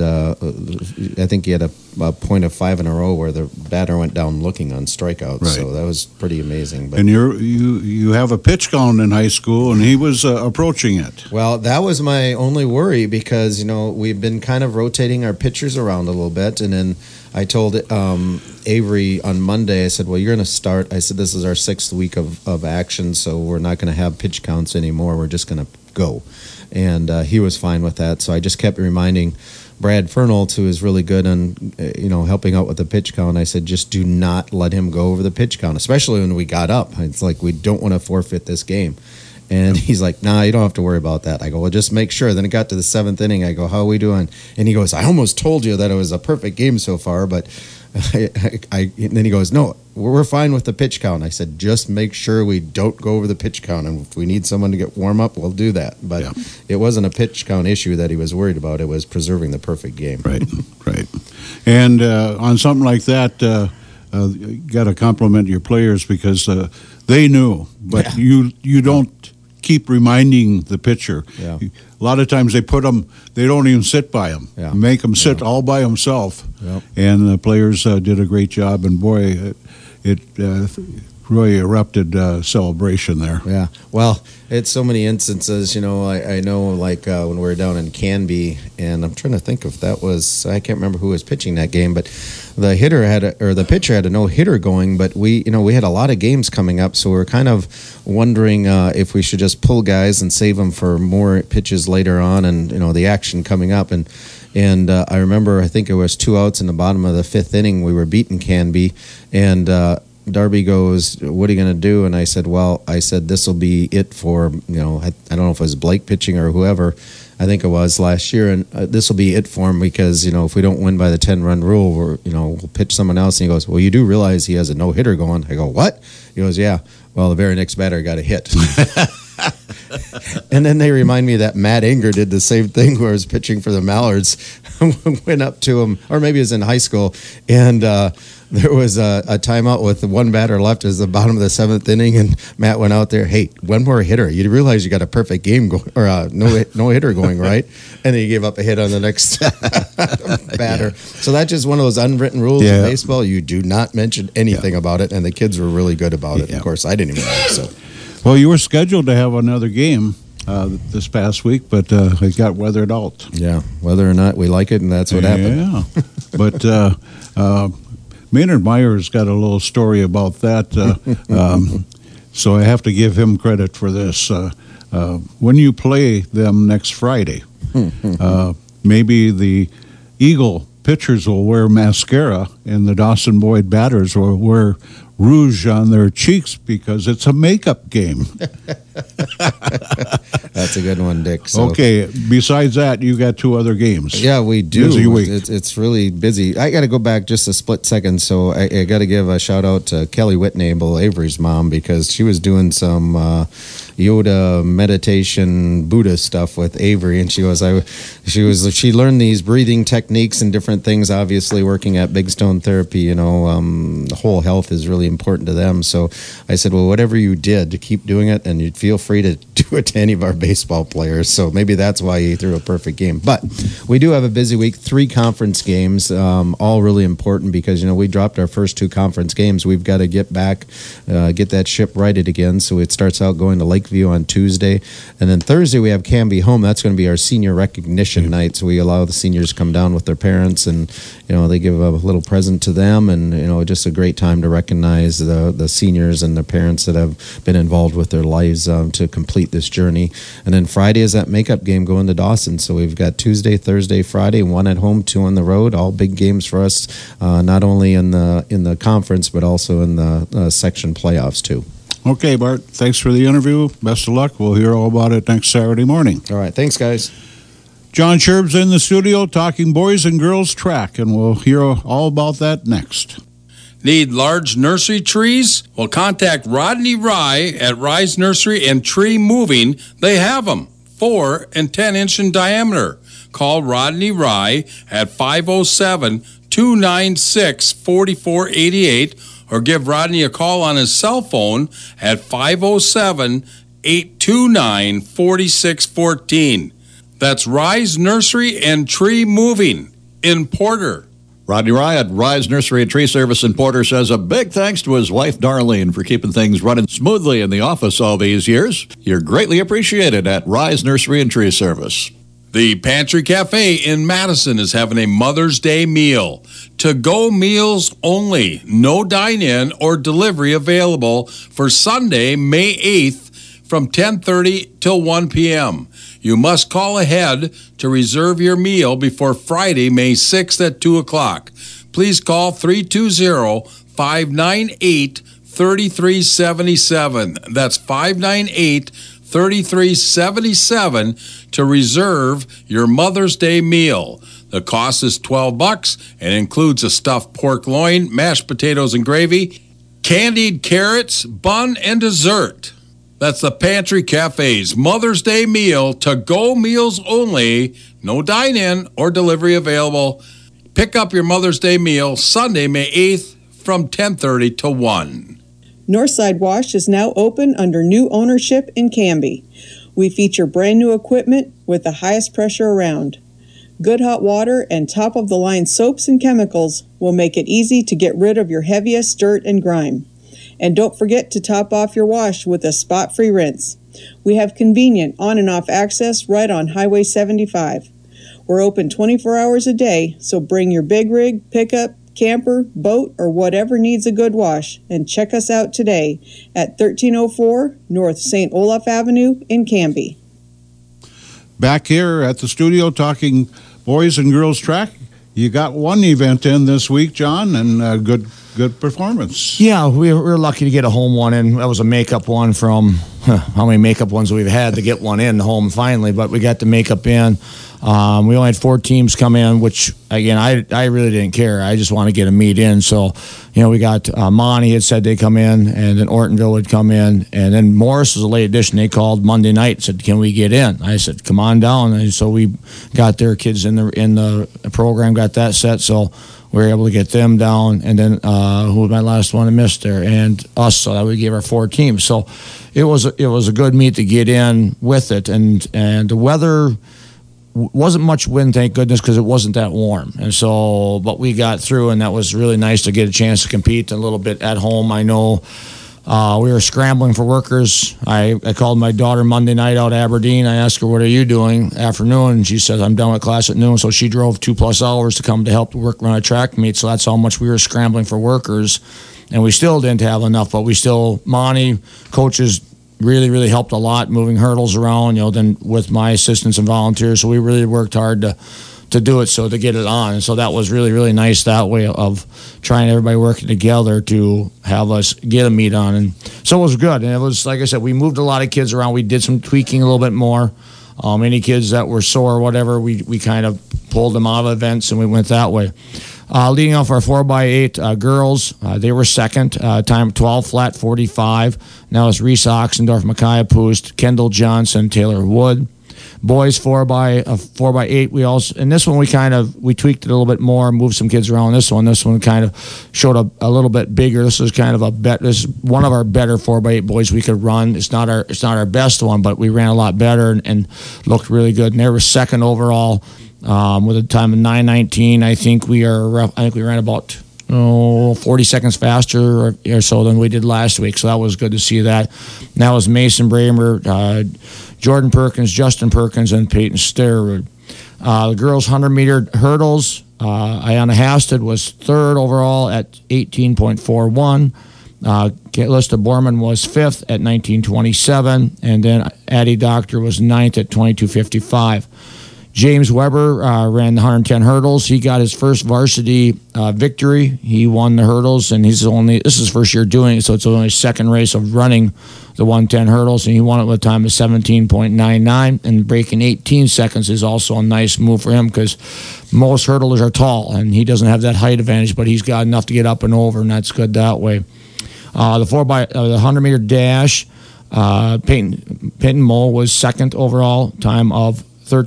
I think he had a point of 5 in a row where the batter went down looking on strikeouts. Right. So that was pretty amazing. But, and you have a pitch count in high school, and he was approaching it. Well, that was my only worry because, we've been kind of rotating our pitchers around a little bit. And then I told Avery on Monday, I said, well, you're going to start. I said, this is our 6th week of action, so we're not going to have pitch counts anymore. We're just going to go. And he was fine with that. So I just kept reminding Brad Fernholz, who is really good on, helping out with the pitch count. I said, just do not let him go over the pitch count, especially when we got up. It's like, we don't want to forfeit this game. And he's like, nah, you don't have to worry about that. I go, well, just make sure. Then it got to the 7th inning. I go, how are we doing? And he goes, I almost told you that it was a perfect game so far. But and then he goes, no, we're fine with the pitch count. I said, just make sure we don't go over the pitch count. And if we need someone to get warm up, we'll do that. But it wasn't a pitch count issue that he was worried about. It was preserving the perfect game. Right. And on something like that, you got to compliment your players because they knew. But you don't keep reminding the pitcher. Yeah. A lot of times they don't even sit by him. Yeah. Make him sit all by himself. Yep. And the players did a great job. And boy, it really erupted celebration there. Yeah. Well, it's so many instances. I know like when we were down in Canby, and I'm trying to think if that was, I can't remember who was pitching that game, but the pitcher had a no-hitter going, but we had a lot of games coming up, so we were kind of wondering if we should just pull guys and save them for more pitches later on, and the action coming up. And I remember, I think it was 2 outs in the bottom of the 5th inning. We were beating Canby, and Darby goes, what are you going to do? And I said, this will be it for, I don't know if it was Blake pitching or whoever. I think it was last year, and this will be it for him because, if we don't win by the 10-run rule, we'll pitch someone else. And he goes, well, you do realize he has a no-hitter going. I go, what? He goes, yeah. Well, the very next batter got a hit. And then they remind me that Matt Inger did the same thing where he was pitching for the Mallards went up to him, or maybe it was in high school, and there was a timeout with one batter left as the bottom of the 7th inning, and Matt went out there, hey, one more hitter. You realize you got a perfect game going, or no hitter going, right? And then he gave up a hit on the next batter. So that's just one of those unwritten rules in baseball. You do not mention anything about it, and the kids were really good about it. Of course, I didn't even know. So, well, you were scheduled to have another game this past week, but it got weathered out. Yeah, whether or not we like it, and that's what happened. Yeah, but Maynard Meyer's got a little story about that, so I have to give him credit for this. When you play them next Friday, maybe the Eagle pitchers will wear mascara and the Dawson Boyd batters will wear rouge on their cheeks because it's a makeup game. That's a good one, Dick. So. Okay, besides that, you got 2 other games. Yeah, we do. Busy week. It's really busy. I got to go back just a split second, so I got to give a shout out to Kelly Whitnable, Avery's mom, because she was doing some Yoda meditation Buddha stuff with Avery, and she learned these breathing techniques and different things. Obviously, working at Big Stone Therapy, whole health is really important to them. So I said, well, whatever you did, to keep doing it, and you'd feel free to do it to any of our baseball players. So maybe that's why he threw a perfect game. But we do have a busy week, 3 conference games, all really important because, we dropped our first 2 conference games. We've got to get back, get that ship righted again. So it starts out going to Lakeview on Tuesday. And then Thursday we have Canby home. That's going to be our senior recognition night. So we allow the seniors to come down with their parents and, they give a little present to them and, just a great time to recognize the seniors and the parents that have been involved with their lives to complete this journey. And then Friday is that makeup game going to Dawson. So we've got Tuesday, Thursday, Friday, 1 at home, 2 on the road. All big games for us, not only in the conference but also in the section playoffs too. Okay, Bart. Thanks for the interview. Best of luck. We'll hear all about it next Saturday morning. All right. Thanks, guys. John Sherb's in the studio talking boys and girls track, and we'll hear all about that next. Need large nursery trees? Well, contact Rodney Rye at Rye's Nursery and Tree Moving. They have them, 4 and 10-inch in diameter. Call Rodney Rye at 507-296-4488 or give Rodney a call on his cell phone at 507-829-4614. That's Rye's Nursery and Tree Moving in Porter. Rodney Rye at Rye's Nursery and Tree Service in Porter says a big thanks to his wife, Darlene, for keeping things running smoothly in the office all these years. You're greatly appreciated at Rye's Nursery and Tree Service. The Pantry Cafe in Madison is having a Mother's Day meal. To-go meals only. No dine-in or delivery available for Sunday, May 8th from 10:30 till 1 p.m. You must call ahead to reserve your meal before Friday, May 6th at 2 o'clock. Please call 320-598-3377. That's 598-3377 to reserve your Mother's Day meal. The cost is $12 and includes a stuffed pork loin, mashed potatoes and gravy, candied carrots, bun, and dessert. That's the Pantry Cafe's Mother's Day meal, to-go meals only, no dine-in or delivery available. Pick up your Mother's Day meal Sunday, May 8th from 10:30 to 1. Northside Wash is now open under new ownership in Canby. We feature brand new equipment with the highest pressure around. Good hot water and top-of-the-line soaps and chemicals will make it easy to get rid of your heaviest dirt and grime. And don't forget to top off your wash with a spot-free rinse. We have convenient on and off access right on Highway 75. We're open 24 hours a day, so bring your big rig, pickup, camper, boat, or whatever needs a good wash, and check us out today at 1304 North St. Olaf Avenue in Canby. Back here at the studio talking boys and girls track. You got one event in this week, John, and good performance. Yeah, we were lucky to get a home one in. That was a makeup one from how many makeup ones we've had to get one in home finally, but we got the makeup in. We only had 4 teams come in, which, again, I really didn't care. I just want to get a meet in. So, we got Monty had said they'd come in, and then Ortonville would come in. And then Morris was a late addition. They called Monday night and said, can we get in? I said, come on down. And so we got their kids in the program, got that set. So we were able to get them down. And then who was my last one I missed there? And us. So that we gave our 4 teams. So it was a good meet to get in with it. And the weather wasn't much wind, thank goodness, because it wasn't that warm. And so, but we got through, and that was really nice to get a chance to compete a little bit at home. I know we were scrambling for workers. I called my daughter Monday night out of Aberdeen. I asked her, what are you doing afternoon? And she said, I'm done with class at noon. So she drove 2+ hours to come to help work run a track meet. So that's how much we were scrambling for workers. And we still didn't have enough, but Monty, coaches, really, really helped a lot moving hurdles around, then with my assistants and volunteers. So we really worked hard to do it, so to get it on. And so that was really, really nice that way of trying everybody working together to have us get a meet on. And so it was good. And it was, like I said, we moved a lot of kids around. We did some tweaking a little bit more. Any kids that were sore or whatever, we kind of pulled them out of events, and we went that way. Leading off our 4x8 girls, they were second, time 12 flat 45. Now it's Reese Oxendorf, Micaiah Poost, Kendall Johnson, Taylor Wood. Boys 4x8. We also, and this one we tweaked it a little bit more, moved some kids around. This one kind of showed a little bit bigger. This was kind of this is one of our better 4x8 boys we could run. It's not our best one, but we ran a lot better and looked really good. And they were second overall. With a time of 9:19, I think we ran about 40 seconds faster or so than we did last week. So that was good to see that. And that was Mason Bramer, Jordan Perkins, Justin Perkins, and Peyton Sterrod. The girls' 100-meter hurdles, Ayanna Hasted was third overall at 18.41. Calista Borman was fifth at 19:27, and then Addie Doctor was ninth at 22:55. James Weber ran the 110 hurdles. He got his first varsity victory. He won the hurdles, and this is his first year doing it, so it's only his second race of running the 110 hurdles, and he won it with a time of 17.99, and breaking 18 seconds is also a nice move for him because most hurdlers are tall, and he doesn't have that height advantage, but he's got enough to get up and over, and that's good that way. The 100-meter dash, Peyton Mole was second overall, time of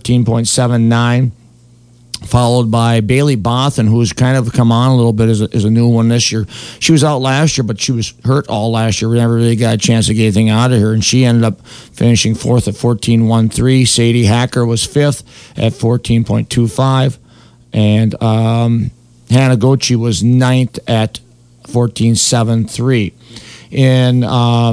13.79, followed by Bailey Bothan, who's kind of come on a little bit as a new one this year. She was out last year, but she was hurt all last year. We never really got a chance to get anything out of her, and she ended up finishing fourth at 14.13. Sadie Hacker was fifth at 14.25, and Hannah Gochi was ninth at 14.73. In the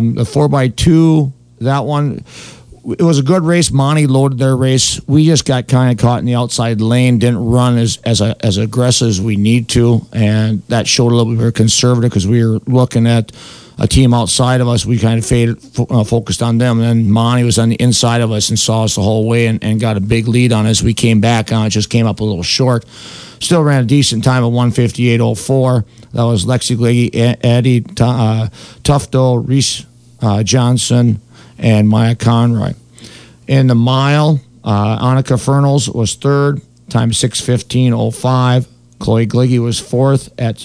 4x2, that one, it was a good race. Monty loaded their race. We just got kind of caught in the outside lane, didn't run as aggressive as we need to, and that showed a little bit. We were conservative because we were looking at a team outside of us. We kind of focused on them, and then Monty was on the inside of us and saw us the whole way and got a big lead on us. We came back on it, just came up a little short. Still ran a decent time of 1:58.04. That was Lexi Gleggy, Eddie Tufto, Reese Johnson, and Maya Conroy. In the mile, Annika Fernals was third, time 6:15.05. Chloe Gliggy was fourth at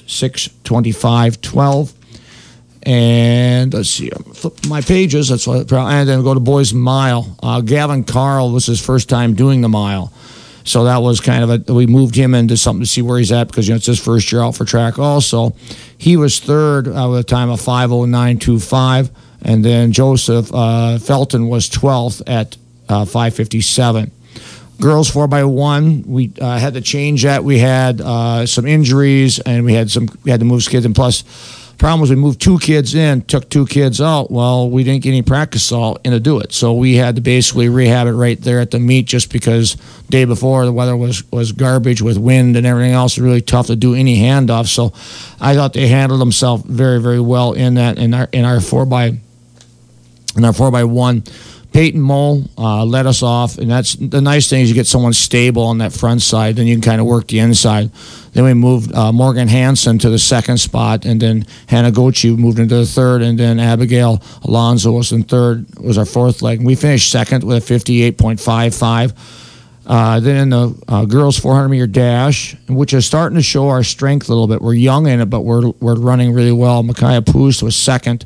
6:25.12. And let's see, I'm flipping my pages. That's what, and then go to boys mile. Gavin Carl was his first time doing the mile. So that was kind of we moved him into something to see where he's at because it's his first year out for track also. He was third with a time of 5:09.25. And then Joseph Felton was 12th at 5:57. Girls 4x1, we had to change that. We had some injuries, and we had to move kids. And plus, problem was we moved 2 kids in, took 2 kids out. Well, we didn't get any practice all in to do it, so we had to basically rehab it right there at the meet. Just because day before the weather was garbage with wind and everything else, it was really tough to do any handoff. So I thought they handled themselves very, very well in that in our 4x1. Peyton Mole led us off, and that's the nice thing is you get someone stable on that front side, then you can kind of work the inside. Then we moved Morgan Hansen to the second spot, and then Hannah Gochi moved into the third, and then Abigail Alonso was in third, was our fourth leg. We finished second with a 58.55. Then in the girls 400-meter dash, which is starting to show our strength a little bit. We're young in it, but we're running really well. Micaiah Poost was second,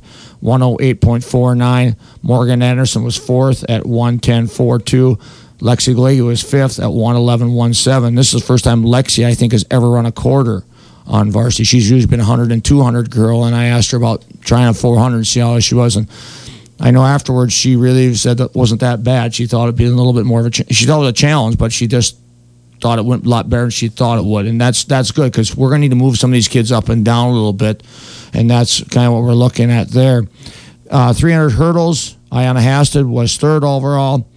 108.49. Morgan Anderson was fourth at 110.42. Lexi Glege was fifth at 111.17. This is the first time Lexi, I think, has ever run a quarter on varsity. She's usually been a 100 and 200 girl, and I asked her about trying a 400 and see how she was. And I know afterwards she really said that wasn't that bad. She thought it'd be a little bit more of she thought it was a challenge, but she just thought it went a lot better than she thought it would. And that's good because we're going to need to move some of these kids up and down a little bit, and that's kind of what we're looking at there. 300 hurdles, Ayanna Hasted was third overall,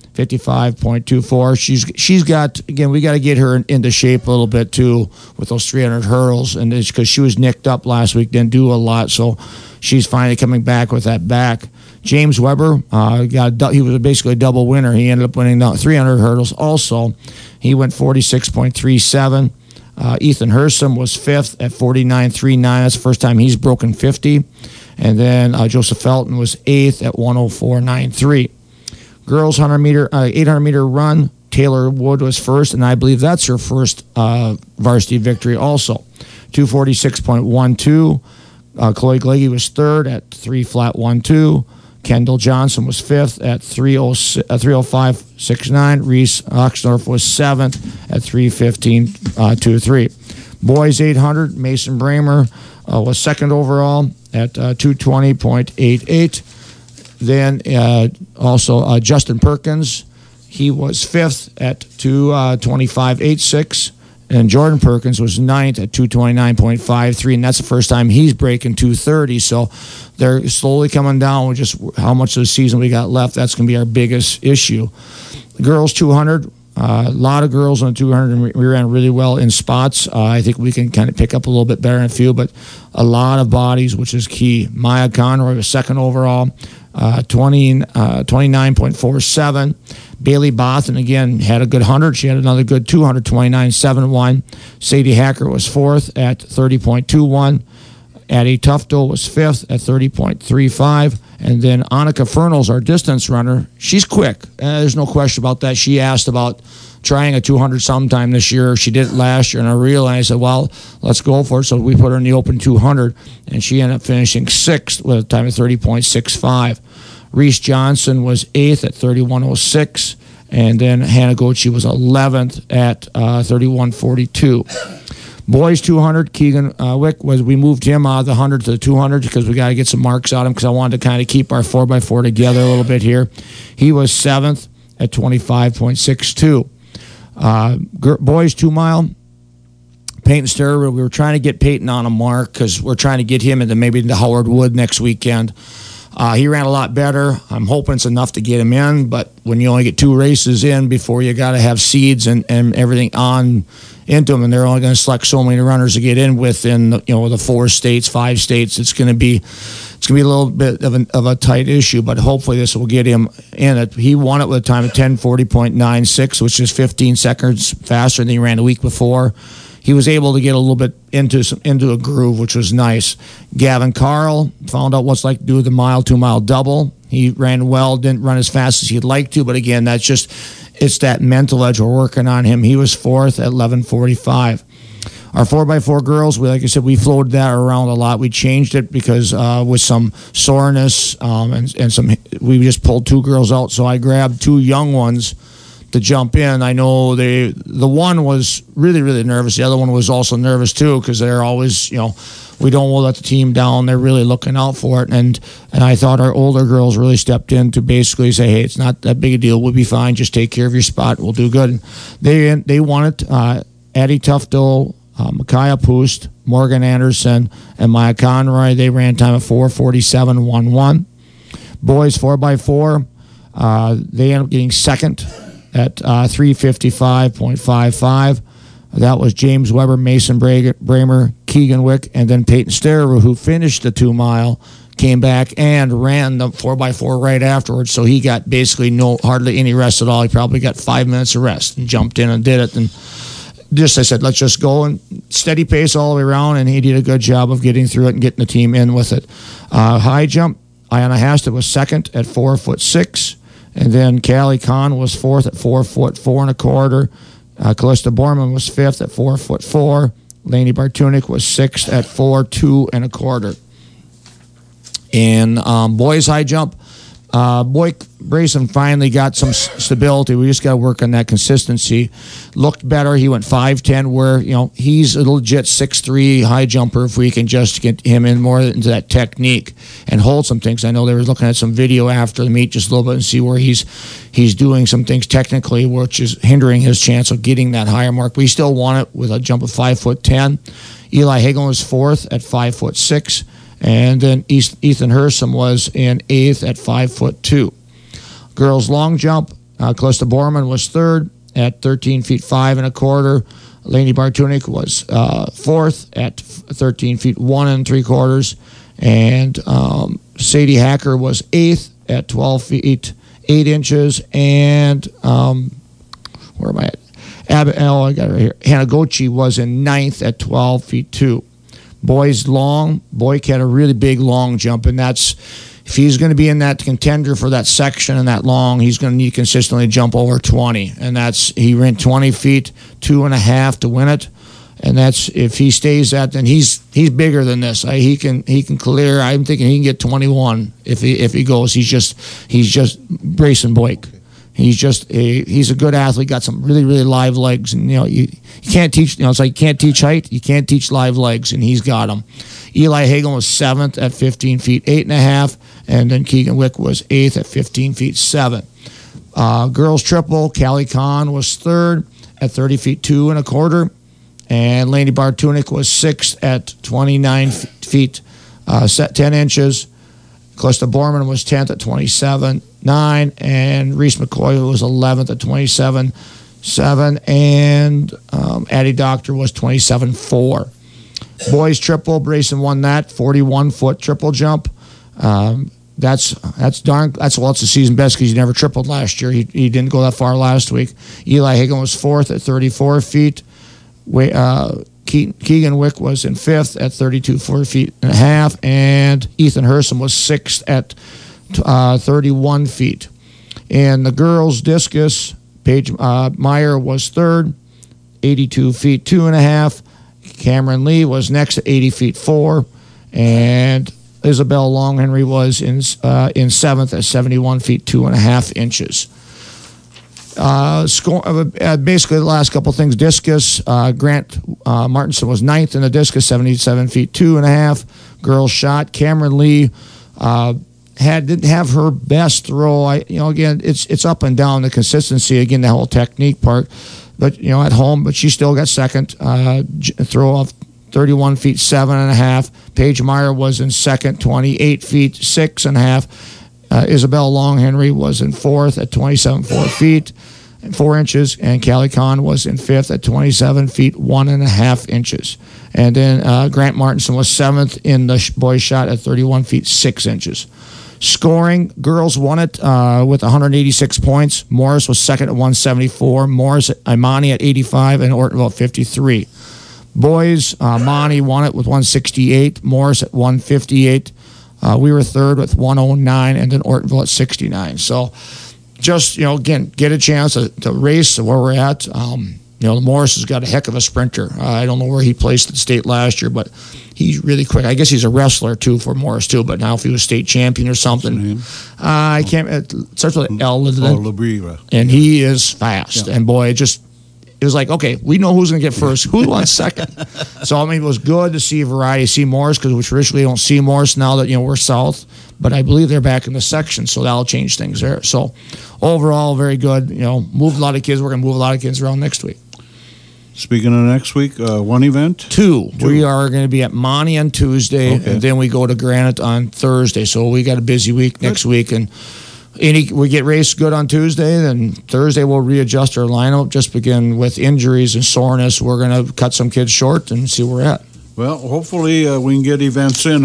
55.24. She's got, again, we got to get her into shape a little bit too with those 300 hurdles, and it's because she was nicked up last week, didn't do a lot, so she's finally coming back with that back. James Weber, he was basically a double winner. He ended up winning 300 hurdles also. He went 46.37. Ethan Hersom was fifth at 49.39. That's the first time he's broken 50. And then Joseph Felton was eighth at 104.93. Girls 800-meter run, Taylor Wood was first, and I believe that's her first varsity victory also. 246.12. Chloe Glege was third at 3.12. Kendall Johnson was fifth at 3:05.69. Reese Oxendorf was seventh at 3:15.23. Boys 800, Mason Bramer was second overall at 2:20.88. Then also Justin Perkins, he was fifth at 2:25.86. And Jordan Perkins was ninth at 2:29.53, and that's the first time he's breaking 2:30. So they're slowly coming down with just how much of the season we got left. That's going to be our biggest issue. The girls 200, a lot of girls on 200, and we ran really well in spots. I think we can kind of pick up a little bit better in a few, but a lot of bodies, which is key. Maya Conroy was second overall, 29.47. Bailey Bothan, again, had a good 100. She had another good 200, 29.71. Sadie Hacker was fourth at 30.21. Addie Tufto was fifth at 30.35. And then Annika Fernals, our distance runner, she's quick. There's no question about that. She asked about trying a 200 sometime this year. She did it last year, and I realized that, well, let's go for it. So we put her in the open 200, and she ended up finishing sixth with a time of 30.65. Reese Johnson was eighth at 31.06, and then Hannah Goetze was 11th at 31.42. Boys 200, Keegan Wick, we moved him out of the 100 to the 200 because we got to get some marks on him because I wanted to kind of keep our 4x4 together a little bit here. He was 7th at 25.62. Boys 2 mile, Peyton Sterrer, we were trying to get Peyton on a mark because we're trying to get him into Howard Wood next weekend. He ran a lot better. I'm hoping it's enough to get him in, but when you only get 2 races in before you got to have seeds and everything on into them, and they're only going to select so many runners to get in within the 4 states, 5 states, it's going to be a little bit of a tight issue, but hopefully this will get him in it. He won it with a time of 10:40.96, which is 15 seconds faster than he ran the week before. He was able to get a little bit into a groove, which was nice. Gavin Carl found out what's like to do the 2 mile double. He ran well, didn't run as fast as he'd like to, but again, it's that mental edge we're working on him. He was 4th at 11:45. Our 4x4 girls, like I said, we floated that around a lot. We changed it because with some soreness and some, we just pulled 2 girls out. So I grabbed 2 young ones to jump in. I know the one was really, really nervous. The other one was also nervous too because they're always, we don't want to let the team down. They're really looking out for it. And I thought our older girls really stepped in to basically say, hey, it's not that big a deal. We'll be fine. Just take care of your spot. We'll do good. And they won it. Addie Tufto, Micaiah Poost, Morgan Anderson, and Maya Conroy. They ran time of 4:47.11. Boys 4x4. They ended up getting second at 3:55.55. That was James Weber, Mason Bramer, Keegan Wick, and then Peyton Sterrer, who finished the 2 mile, came back and ran the 4x4 right afterwards. So he got basically hardly any rest at all. He probably got 5 minutes of rest and jumped in and did it. And I said, let's just go and steady pace all the way around. And he did a good job of getting through it and getting the team in with it. High jump, Ayanna Hasted was second at 4'6". And then Callie Kahn was 4th at 4'4" and a quarter. Callista Borman was 5th at 4'4". Lainey Bartunik was 6th at 4'2" and a quarter. In boys high jump, Boyk Brayson finally got some stability. We just got to work on that consistency. Looked better. He went 5'10", where he's a legit 6'3" high jumper. If we can just get him in more into that technique and hold some things. I know they were looking at some video after the meet just a little bit and see where he's doing some things technically, which is hindering his chance of getting that higher mark. We still want it with a jump of 5'10". Eli Hagelin was 4th at 5'6". And then Ethan Hersom was in 8th at 5'2". Girls long jump, Callista Borman was 3rd at 13 feet 5 and a quarter. Lainey Bartunik was 4th at 13 feet 1 3/4. And Sadie Hacker was 8th at 12 feet 8 inches. And where am I at? I got it right here. Hanagochi was in 9th at 12 feet 2. Boys long, Boyk had a really big long jump, and that's, if he's going to be in that contender for that section and that long, he's going to need to consistently jump over 20. And he ran 20 feet 2.5 to win it. And that's, if he stays that, then he's bigger than this. He can clear. I'm thinking he can get 21 if he goes. He's just Brayson Boyk. He's a good athlete, got some really, really live legs. And, you can't teach, it's like you can't teach height, you can't teach live legs, and he's got them. Eli Hagelin was 7th at 15 feet 8.5, and then Keegan Wick was 8th at 15 feet 7. Girls triple, Callie Kahn was 3rd at 30 feet 2 1/4, and Lainey Bartunik was 6th at 29 feet 10 inches. Callista Borman was 10th at 27.9, and Reese McCoy was 11th at 27.7, and Addie Doctor was 27.4. Boys triple, Brayson won that 41-foot triple jump. That's the season best because he never tripled last year. He didn't go that far last week. Eli Hagelin was 4th at 34 feet. Keegan Wick was in 5th at 32 feet and a half, and Ethan Hersom was 6th at 31 feet. In the girls' discus, Paige Meyer was 3rd, 82 feet 2.5. Cameron Lee was next at 80 feet 4, and Isabel Longhenry was in 7th at 71 feet 2.5 inches. Basically, the last couple things. Discus, Grant Martinson was 9th in the discus, 77 feet 2.5. Girls shot, Cameron Lee didn't have her best throw. Again, it's up and down the consistency. Again, the whole technique part. But at home, but she still got second. Throw off 31 feet 7.5. Paige Meyer was in second, 28 feet 6.5. Isabel Longhenry was in 4th at 27 feet and 4 inches, and Callie Kahn was in 5th at 27 feet 1.5 inches. And then Grant Martinson was 7th in the boys shot at 31 feet 6 inches. Scoring, girls won it with 186 points. Morris was second at 174. Morris Imani at 85, and Ortonville at 53. Boys, Imani won it with 168. Morris at 158. We were third with 109, and then Ortonville at 69. So just, again, get a chance to race where we're at. Morris has got a heck of a sprinter. I don't know where he placed at the state last year, but he's really quick. I guess he's a wrestler, too, for Morris, too. But now if he was state champion or something, I can't. It starts with L. Labriva. And he is fast. Yeah. And, boy, it was like, okay, we know who's going to get first. Who wants second? So, it was good to see a variety, see Morris, because we traditionally don't see Morris now that, we're south. But I believe they're back in the section, so that'll change things there. So, overall, very good. Moved a lot of kids. We're going to move a lot of kids around next week. Speaking of next week, one event? Two. We are going to be at Monty on Tuesday, and then we go to Granite on Thursday. So, we got a busy week next week, and we get raced good on Tuesday, then Thursday we'll readjust our lineup. Just begin with injuries and soreness. We're going to cut some kids short and see where we're at. Well, hopefully we can get events in.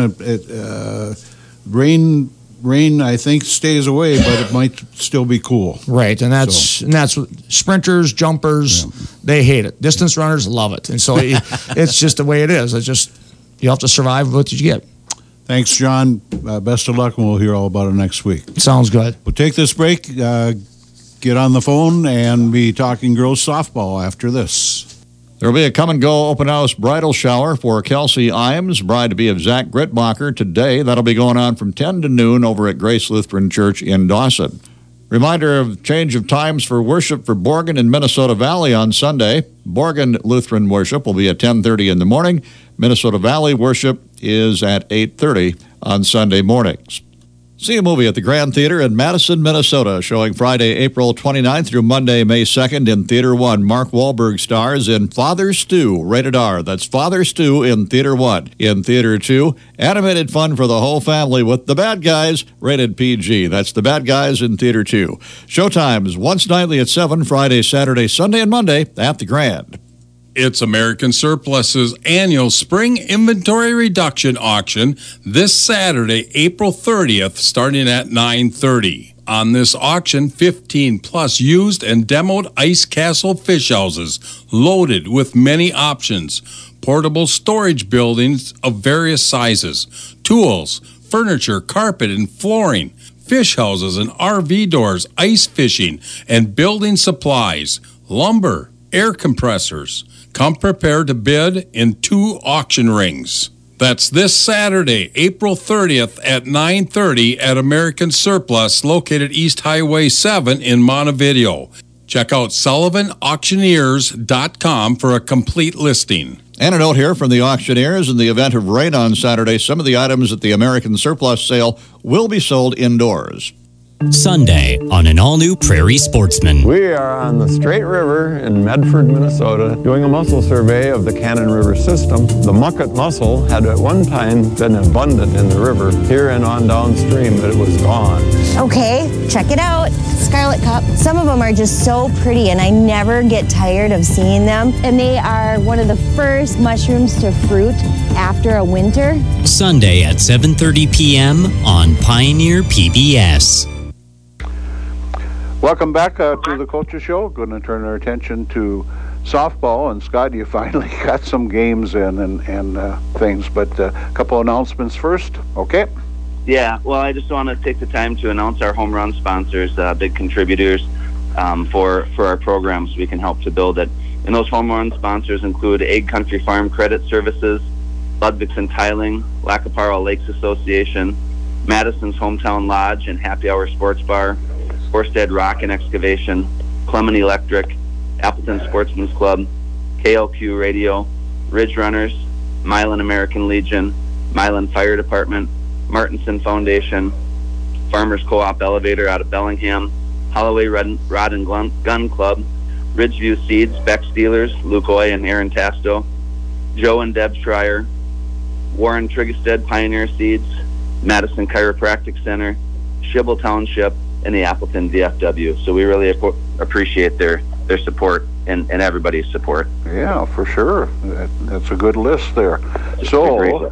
Rain, I think, stays away, but it might still be cool. Right, and that's what sprinters, jumpers, they hate it. Distance runners love it, and so it's just the way it is. It's just you have to survive with what you get. Thanks, John. Best of luck, and we'll hear all about it next week. Sounds good. We'll take this break, get on the phone, and be talking girls softball after this. There will be a come-and-go open house bridal shower for Kelsey Imes, bride-to-be of Zach Gritbacher, today. That'll be going on from 10 to noon over at Grace Lutheran Church in Dawson. Reminder of change of times for worship for Borgen and Minnesota Valley on Sunday. Borgen Lutheran worship will be at 10:30 in the morning. Minnesota Valley worship is at 8:30 on Sunday mornings. See a movie at the Grand Theater in Madison, Minnesota, showing Friday, April 29th through Monday, May 2nd in Theater 1. Mark Wahlberg stars in Father Stew, rated R. That's Father Stew in Theater 1. In Theater 2, animated fun for the whole family with The Bad Guys, rated PG. That's The Bad Guys in Theater 2. Showtimes once nightly at 7, Friday, Saturday, Sunday, and Monday at the Grand. It's American Surplus's annual spring inventory reduction auction this Saturday, April 30th, starting at 9:30. On this auction, 15-plus used and demoed Ice Castle fish houses, loaded with many options, portable storage buildings of various sizes, tools, furniture, carpet, and flooring, fish houses and RV doors, ice fishing, and building supplies, lumber, air compressors. Come prepared to bid in 2 auction rings. That's this Saturday, April 30th at 9:30 at American Surplus, located East Highway 7 in Montevideo. Check out SullivanAuctioneers.com for a complete listing. And a note here from the auctioneers: in the event of rain on Saturday, some of the items at the American Surplus sale will be sold indoors. Sunday on an all-new Prairie Sportsman. We are on the Straight River in Medford, Minnesota, doing a mussel survey of the Cannon River system. The mucket mussel had at one time been abundant in the river here and on downstream, but it was gone. Okay, check it out. Scarlet Cup. Some of them are just so pretty, and I never get tired of seeing them. And they are one of the first mushrooms to fruit after a winter. Sunday at 7:30 p.m. on Pioneer PBS. Welcome back to the Coaches Show. Going to turn our attention to softball. And Scott, you finally got some games in and things, but a couple announcements first. Okay. Yeah, well, I just want to take the time to announce our home run sponsors, big contributors for our program, so we can help to build it. And those home run sponsors include Egg Country Farm Credit Services, Ludvigsen Tiling, Lackaparra Lakes Association, Madison's Hometown Lodge and Happy Hour Sports Bar, Orsted Rock and Excavation, Clement Electric, Appleton Sportsman's Club, KLQ Radio, Ridge Runners, Milan American Legion, Milan Fire Department, Martinson Foundation, Farmers Co-op Elevator out of Bellingham, Holloway Rod and Gun Club, Ridgeview Seeds, Beck's Dealers, Luke Oy and Aaron Tasto, Joe and Deb Schreier, Warren Trigestead Pioneer Seeds, Madison Chiropractic Center, Shibble Township, and the Appleton VFW. So we really appreciate their support and everybody's support. Yeah, for sure. That's a good list there. So,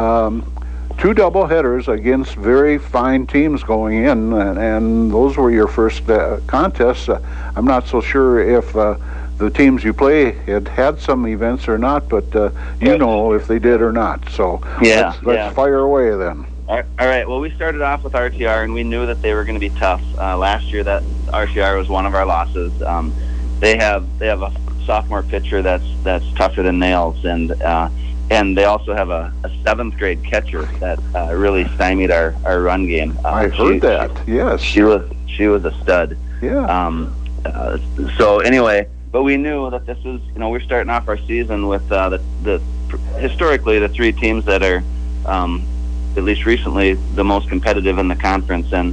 2 double headers against very fine teams going in, and those were your first contests. I'm not so sure if the teams you play had some events or not, but you know if they did or not. So let's fire away then. All right. Well, we started off with RTR, and we knew that they were going to be tough. Last year, that RTR was one of our losses. They have a sophomore pitcher that's tougher than nails, and they also have a 7th grade catcher that really stymied our run game. I heard that. Yes, she was a stud. Yeah. So anyway, but we knew that this was, we're starting off our season with the historically the 3 teams that are. At least recently, the most competitive in the conference. And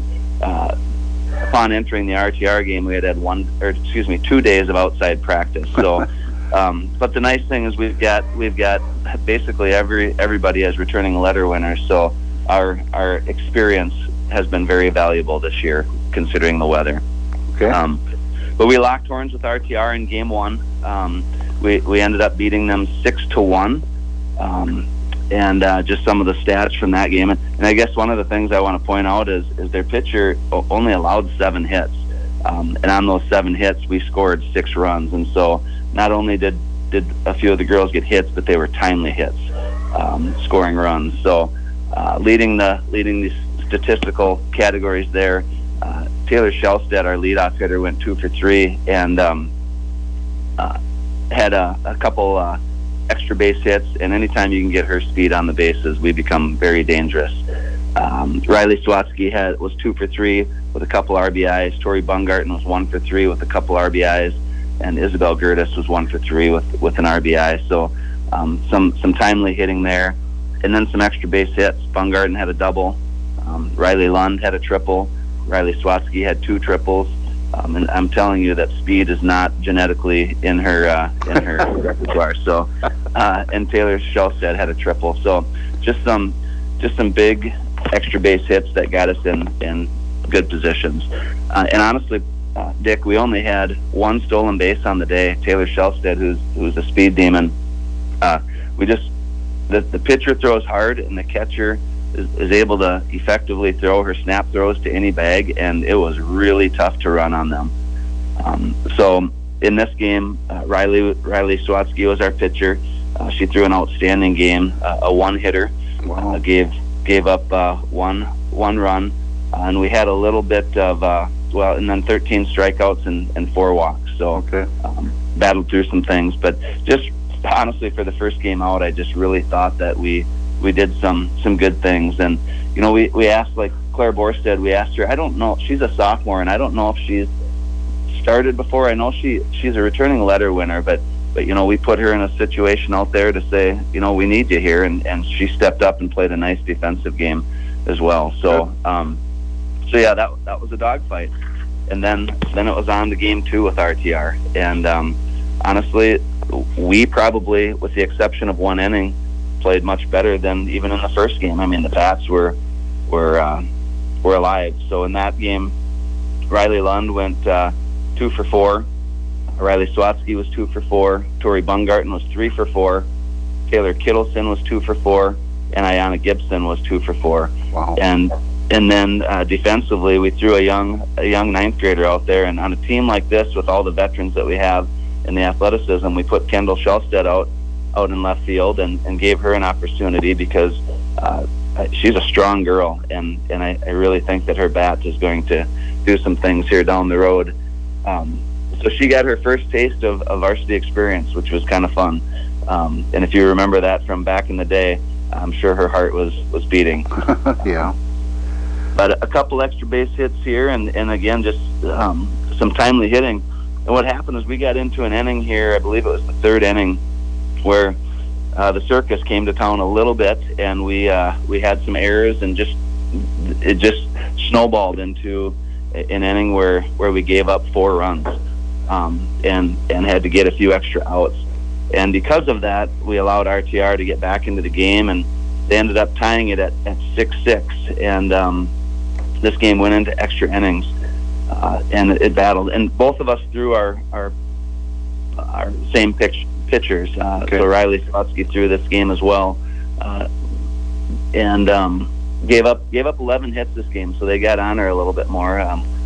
upon entering the RTR game, we had 2 days of outside practice. So, but the nice thing is we've got basically everybody as returning letter winners. So our experience has been very valuable this year, considering the weather. Okay. But we locked horns with RTR in game 1. We ended up beating them 6-1. And just some of the stats from that game. And I guess one of the things I want to point out is their pitcher only allowed 7 hits. And on those 7 hits, we scored 6 runs. And so not only did a few of the girls get hits, but they were timely hits, scoring runs. So leading these statistical categories there. Taylor Shelstead, our leadoff hitter, went 2 for 3 and had a couple extra base hits. And anytime you can get her speed on the bases, we become very dangerous. Riley Swatsky was 2 for 3 with a couple RBIs. Tori Bungarten was 1 for 3 with a couple RBIs, and Isabel Gertis was 1 for 3 with an RBI. So some timely hitting there, and then some extra base hits. Bungarten had a double. Riley Lund had a triple. Riley Swatsky had 2 triples. And I'm telling you that speed is not genetically in her repertoire. So, and Taylor Shelstead had a triple. So, just some big extra base hits that got us in good positions. And honestly, Dick, we only had 1 stolen base on the day. Taylor Shelstead, who's a speed demon. The pitcher throws hard, and the catcher is able to effectively throw her snap throws to any bag, and it was really tough to run on them. So in this game, Riley Swatsky was our pitcher. She threw an outstanding game, a one-hitter. Wow. Gave up one run, and we had a little bit of and then 13 strikeouts and 4 walks. So battled through some things, but just honestly, for the first game out, I just really thought that we did some good things. And we asked, like Claire Borstead, we asked her, I don't know, she's a sophomore, and I don't know if she's started before. I know she's a returning letter winner, but we put her in a situation out there to say, we need you here, and she stepped up and played a nice defensive game as well. So yeah, that was a dogfight. And then it was on to game 2 with RTR, and honestly, we probably, with the exception of 1 inning, played much better than even in the first game. I mean, the bats were alive. So in that game, Riley Lund went 2 for 4. Riley Swatsky was 2 for 4. Tori Bungarten was 3 for 4. Taylor Kittleson was 2 for 4, and Ayanna Gibson was 2 for 4. Wow. And then defensively, we threw a young 9th grader out there, and on a team like this with all the veterans that we have in the athleticism, we put Kendall Shelstead out in left field and gave her an opportunity because she's a strong girl, and I really think that her bat is going to do some things here down the road. So she got her first taste of varsity experience, which was kind of fun. And if you remember that from back in the day, I'm sure her heart was beating. Yeah. But a couple extra base hits here, and again, just some timely hitting. And what happened is we got into an inning here, I believe it was the 3rd inning, where the circus came to town a little bit, and we had some errors, and it just snowballed into an inning where we gave up 4 runs, and had to get a few extra outs. And because of that, we allowed RTR to get back into the game, and they ended up tying it at 6-6. And this game went into extra innings, and it battled. And both of us threw our same pitchers. So Riley Swatsky threw this game as well, and gave up 11 hits this game. So they got on her a little bit more.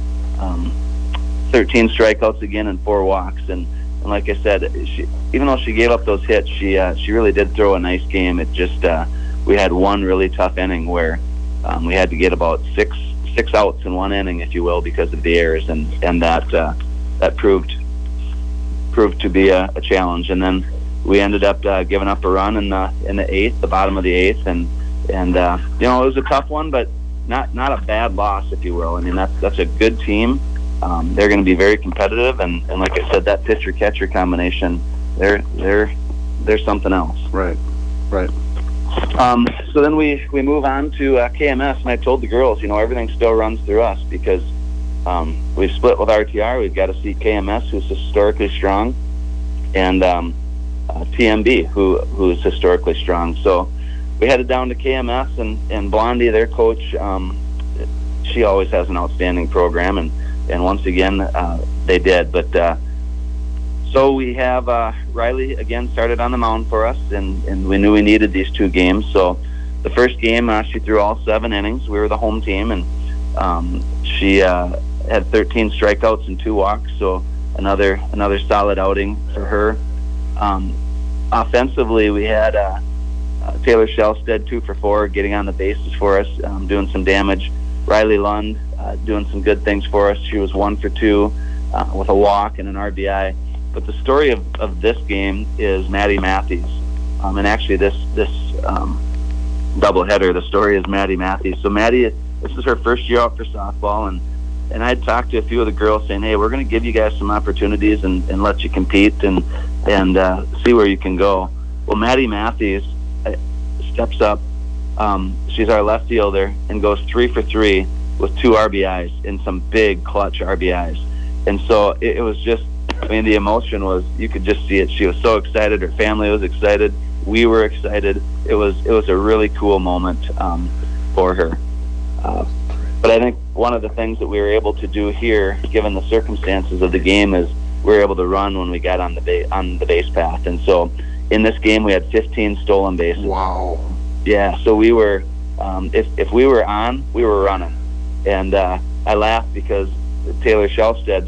13 strikeouts again and 4 walks. And like I said, even though she gave up those hits, she really did throw a nice game. It just we had one really tough inning where we had to get about six outs in 1 inning, if you will, because of the errors, and that proved to be a challenge. And then we ended up giving up a run in the 8th, the bottom of the 8th, and it was a tough one, but not a bad loss, if you will. I mean, that's a good team. They're going to be very competitive, and like I said, that pitcher catcher combination, they're something else. Right. So then we move on to KMS, and I told the girls, everything still runs through us because we've split with RTR. We've got to see KMS, who's historically strong, and TMB, who's historically strong. So we headed down to KMS, and Blondie, their coach, she always has an outstanding program, and once again they did. But so we have Riley again started on the mound for us, and we knew we needed these 2 games. So the first game, she threw all 7 innings. We were the home team, and she had 13 strikeouts and 2 walks. So another solid outing for her. Offensively, we had Taylor Shellstead, 2 for 4, getting on the bases for us, doing some damage. Riley Lund doing some good things for us. She was 1 for 2 with a walk and an RBI. But the story of this game is Maddie Matthews. And actually this doubleheader, the story is Maddie Matthews. So Maddie, this is her first year out for softball, and I'd talked to a few of the girls saying, hey, we're going to give you guys some opportunities and let you compete and see where you can go. Well, Maddie Matthews steps up. She's our left fielder and goes 3 for 3 with 2 RBIs and some big clutch RBIs. And so it was just, I mean, the emotion was, you could just see it. She was so excited. Her family was excited. We were excited. It was a really cool moment for her. But I think one of the things that we were able to do here, given the circumstances of the game, is we were able to run when we got on the base path. And so in this game, we had 15 stolen bases. Wow. Yeah, so we were, if we were on, we were running. And I laugh because Taylor Shellstead,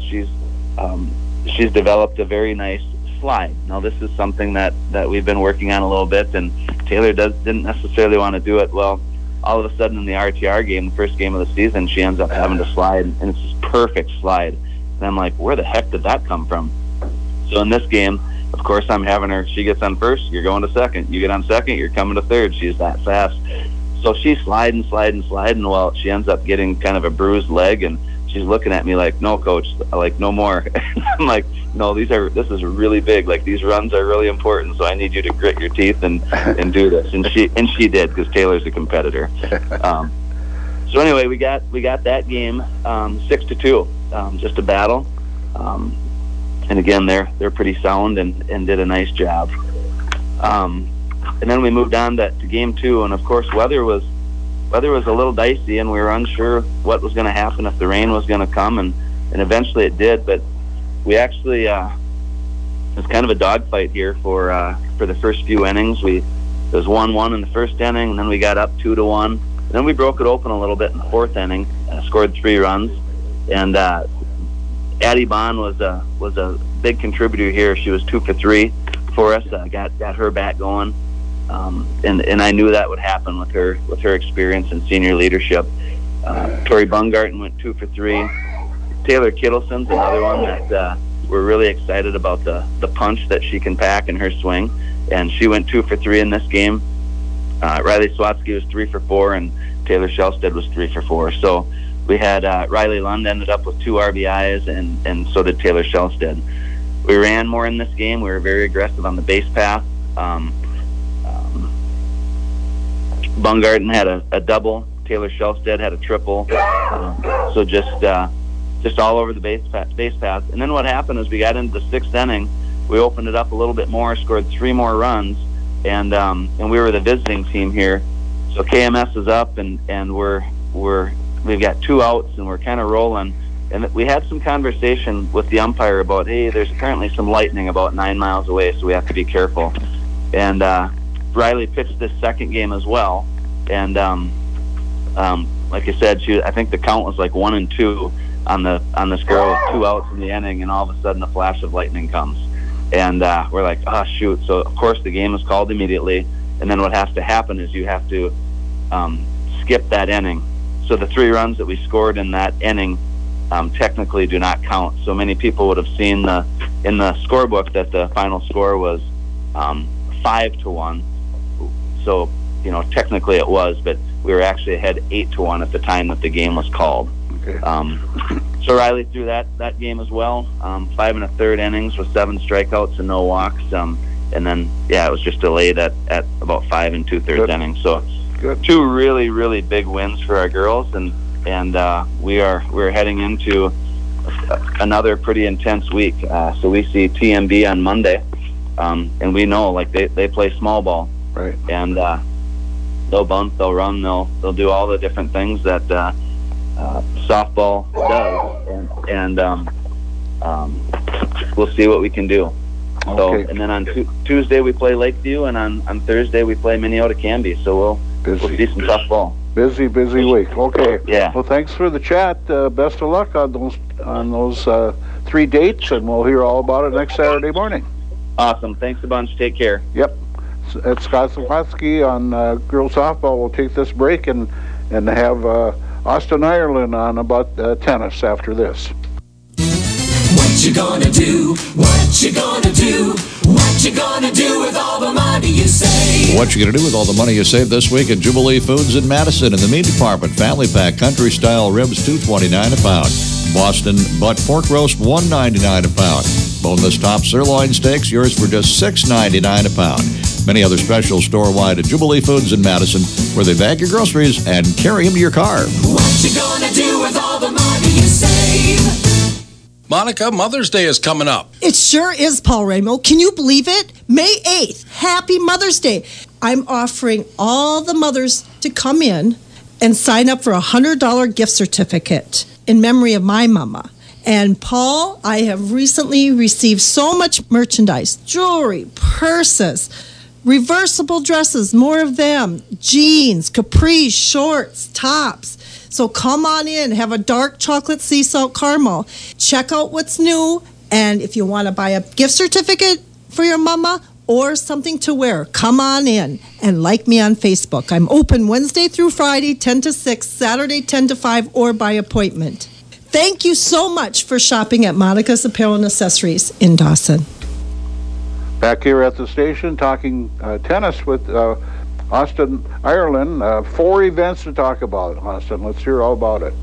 she's developed a very nice slide. Now, this is something that we've been working on a little bit, and Taylor didn't necessarily want to do it. Well, all of a sudden in the RTR game, the first game of the season, she ends up having to slide, and it's this perfect slide. And I'm like, where the heck did that come from? So in this game, of course, I'm having her, she gets on first, you're going to second. You get on second, you're coming to third. She's that fast. So she's sliding. Well, she ends up getting kind of a bruised leg, and she's looking at me like, no, coach, like, no more. I'm like, no, this is really big. Like, these runs are really important, so I need you to grit your teeth and do this. And she did, because Taylor's a competitor. So anyway, we got that game 6-2, just a battle. And again, they're pretty sound and did a nice job. And then we moved on to game 2, and of course, weather was a little dicey, and we were unsure what was going to happen, if the rain was going to come, and eventually it did. But we actually it was kind of a dogfight here for the first few innings. It was 1-1 in the first inning, and then we got up 2-1. And then we broke it open a little bit in the 4th inning, scored 3 runs, and Addie Bond was a big contributor here. She was 2 for 3 for us. Got her bat going, and I knew that would happen with her experience and senior leadership. Tori Bungarten went 2 for 3. Taylor Kittleson's another one that we're really excited about the punch that she can pack in her swing, and she went 2 for 3 in this game. Riley Swatsky was 3 for 4, and Taylor Shellstead was 3 for 4. So we had Riley Lund ended up with 2 RBIs, and so did Taylor Shellstead. We ran more in this game. We were very aggressive on the base path. Bungarten had a double. Taylor Shellstead had a triple. So just all over the base path. And then what happened is we got into the 6th inning. We opened it up a little bit more, scored 3 more runs, and we were the visiting team here. So KMS is up, and we've got 2 outs, and we're kind of rolling. And we had some conversation with the umpire about, hey, there's apparently some lightning about 9 miles away, so we have to be careful. And Riley pitched this second game as well, and like I said, I think the count was like 1-2 on this girl with 2 outs in the inning, and all of a sudden a flash of lightning comes, and we're like, oh shoot! So of course the game is called immediately, and then what has to happen is you have to skip that inning. So the 3 runs that we scored in that inning technically do not count. So many people would have seen in the scorebook that the final score was 5-1. So technically it was, but we were actually ahead 8-1 at the time that the game was called. Okay. So Riley threw that game as well. 5 1/3 innings with 7 strikeouts and no walks. And then it was just delayed at about 5 2/3 innings. So good. 2 really, really big wins for our girls, and we're heading into another pretty intense week. So we see TMB on Monday, and we know like they play small ball, right? And they'll bunt, they'll run, they'll do all the different things that softball does, and we'll see what we can do. Okay. So, and then on Tuesday we play Lakeview, and on Thursday we play Minneota Canby. So we'll see some tough ball. Busy week. Okay. Yeah. Well, thanks for the chat. Best of luck on those 3 dates, and we'll hear all about it next Saturday morning. Awesome. Thanks a bunch. Take care. Yep. at Scott Zalewski on girls softball. We'll take this break and have Austin, Ireland on about tennis after this. What you gonna do? What you gonna do? What you gonna do with all the money you save? What you gonna do with all the money you save this week at Jubilee Foods in Madison? In the meat department, family pack country style ribs $2.29 a pound. Boston butt pork roast $1.99 a pound. Boneless top sirloin steaks, yours for just $6.99 a pound. Many other specials store-wide at Jubilee Foods in Madison, where they bag your groceries and carry them to your car. What you gonna do with all the money you save? Monica, Mother's Day is coming up. It sure is, Paul Ramo. Can you believe it? May 8th. Happy Mother's Day. I'm offering all the mothers to come in and sign up for a $100 gift certificate in memory of my mama. And Paul, I have recently received so much merchandise, jewelry, purses, reversible dresses, more of them, jeans, capris, shorts, tops. So come on in, have a dark chocolate sea salt caramel. Check out what's new. And if you want to buy a gift certificate for your mama or something to wear, come on in and like me on Facebook. I'm open Wednesday through Friday, 10 to 6, Saturday, 10 to 5, or by appointment. Thank you so much for shopping at Monica's Apparel and Accessories in Dawson. Back here at the station talking tennis with Austin, Ireland. 4 events to talk about, Austin. Let's hear all about it.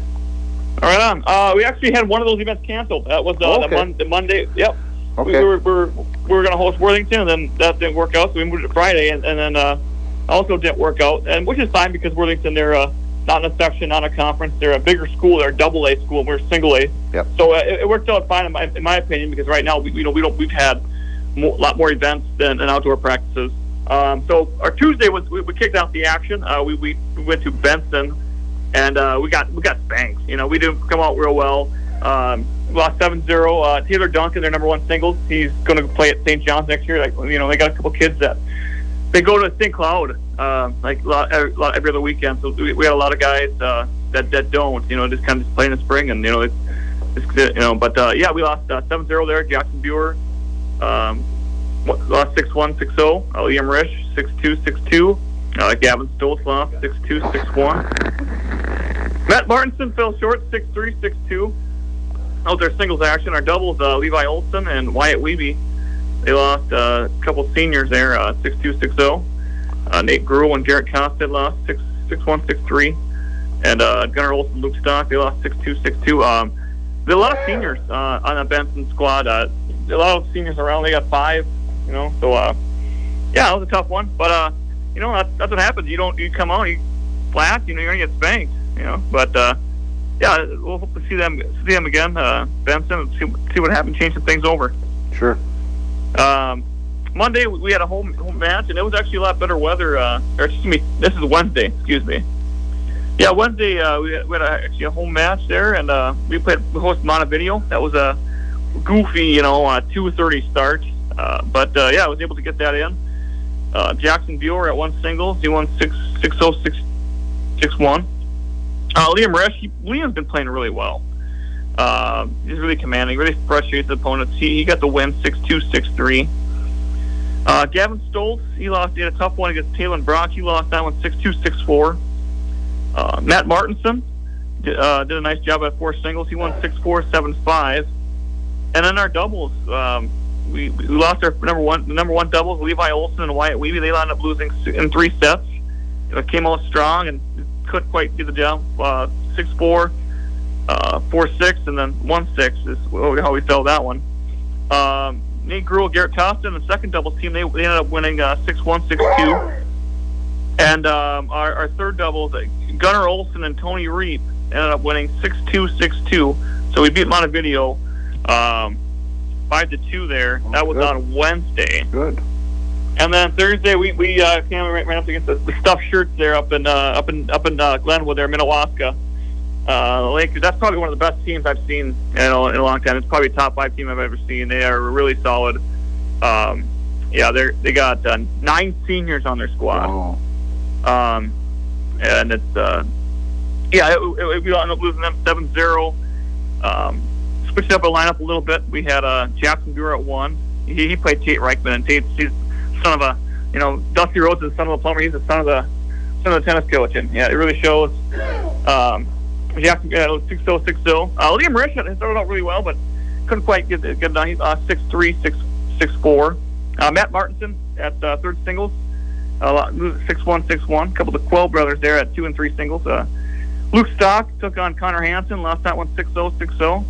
All right, on. We actually had one of those events canceled. That was the Monday. Yep. Okay. We were going to host Worthington, and then that didn't work out, so we moved it to Friday, and then also didn't work out, and which is fine because Worthington, they're not in a section, not a conference. They're a bigger school. They're a AA school, and we're single A. Yep. So it worked out fine in my opinion, because right now we've had a lot more events than outdoor practices. So our Tuesday was we kicked out the action. We went to Benson, and we got spanked. We didn't come out real well. We lost 7-0. Taylor Duncan, their number 1 singles, he's going to play at St. John's next year. They got a couple kids that they go to St. Cloud every other weekend. So we had a lot of guys that don't. Just kind of play in the spring, and But yeah, we lost 7-0 there. Jackson Buer lost 6-1, 6-0. Liam Risch 6-2, 6-2. Gavin Stoltz lost 6-2, 6-1. Matt Martinson fell short 6-3, 6-2. That was our singles action. Our doubles, Levi Olson and Wyatt Wiebe, they lost a couple seniors there, 6-2, 6-0. Nate Gruel and Garrett Costed lost 6-1, 6-3. And Gunnar Olson, Luke Stock, they lost 6-2, 6-2. There are a lot of seniors on the Benson squad. A lot of seniors around. They got 5, So, yeah, it was a tough one. But, that's what happens. You come out, you flat, you're going to get spanked, But, yeah, we'll hope to see them again, Benson, and see what happens, change some things over. Sure. Monday we had a home match, and it was actually a lot better weather. This is Wednesday. Excuse me. Yeah, Wednesday we had actually a home match there, and we hosted Montevideo. That was a goofy, 2:30 start, but yeah, I was able to get that in. Jackson Buer at 1 singles, he won 6-0, 6-1. Liam Risch, Liam's been playing really well. He's really commanding, really frustrates the opponents. He got the win 6-2, 6-3. Gavin Stoltz, he had a tough one against Taylor Brock. He lost that one 6-2, 6-4. Matt Martinson did a nice job at 4 singles. He won 6-4, 7-5. And then our doubles, we lost our number one doubles, Levi Olson and Wyatt Wiebe. They wound up losing in 3 sets. It came out strong and couldn't quite do the job. 6-4, 4-6, and then 1-6 is how we fell that one. Nate Gruel, Garrett Costa, and the second doubles team, they ended up winning 6-1, 6-2. And our third doubles, Gunnar Olson and Tony Reep, ended up winning 6-2, 6-2. So we beat Montevideo 5-2 there. That was on Wednesday. Good. And then Thursday we came ran up against the stuffed shirts there up in Glenwood there, Minnewaska. Lakers. That's probably one of the best teams I've seen in a long time. It's probably a top 5 team I've ever seen. They are really solid. Yeah, they got 9 seniors on their squad. Wow. And it's we ended up losing them 7-0. Switched up our lineup a little bit. We had Jackson Buer at 1. He played Tate Reichman, and he's son of a Dusty Rhodes is the son of the plumber. He's the son of the tennis coach, and yeah, it really shows. Jackson 6'0", 6'0". Liam Rich started out really well, but couldn't quite get it done. He's 6'3", 6'4". Matt Martinson at third singles, 6'1", 6'1". A couple of the Quell brothers there at 2 and 3 singles. Luke Stock took on Connor Hansen, lost that one 6-0, 6-0.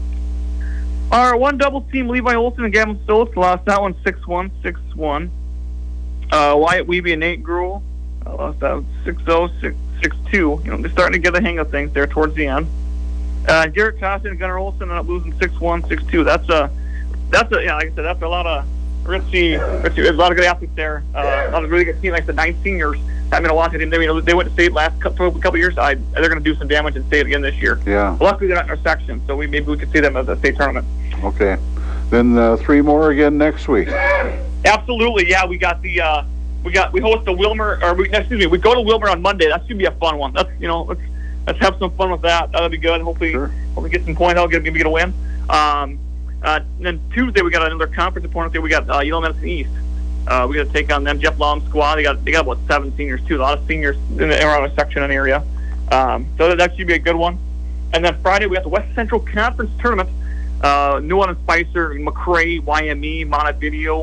Our one doubles team, Levi Olson and Gavin Stoltz, lost that one 6-1, 6-1. Wyatt Weeby and Nate Gruel lost that 6-0, 6-2. They're starting to get the hang of things there towards the end. Garrett Costin and Gunnar Olson ended up losing 6-1, 6-2. That's a like I said, that's a lot of Richie. There's a lot of good athletes there. A lot of really good teams, like the 9 seniors. I'm going to watch it. They went to state last couple years. They're going to do some damage in state again this year. Yeah. Luckily, they're not in our section, so maybe we could see them at the state tournament. Okay. Then 3 more again next week. Absolutely. Yeah, we got the we host the Wilmer, or we go to Wilmer on Monday. That should be a fun one. That's let's have some fun with that. That'll be good. Hopefully get some points out. Maybe get a win. Then Tuesday we got another conference opponent there. We got Yale Medicine East. We got to take on them. Jeff Long's squad. They got about 7 seniors too. A lot of seniors around our section and area. So that should be a good one. And then Friday we got the West Central Conference tournament. Newland and Spicer, McRae, YME, Montevideo,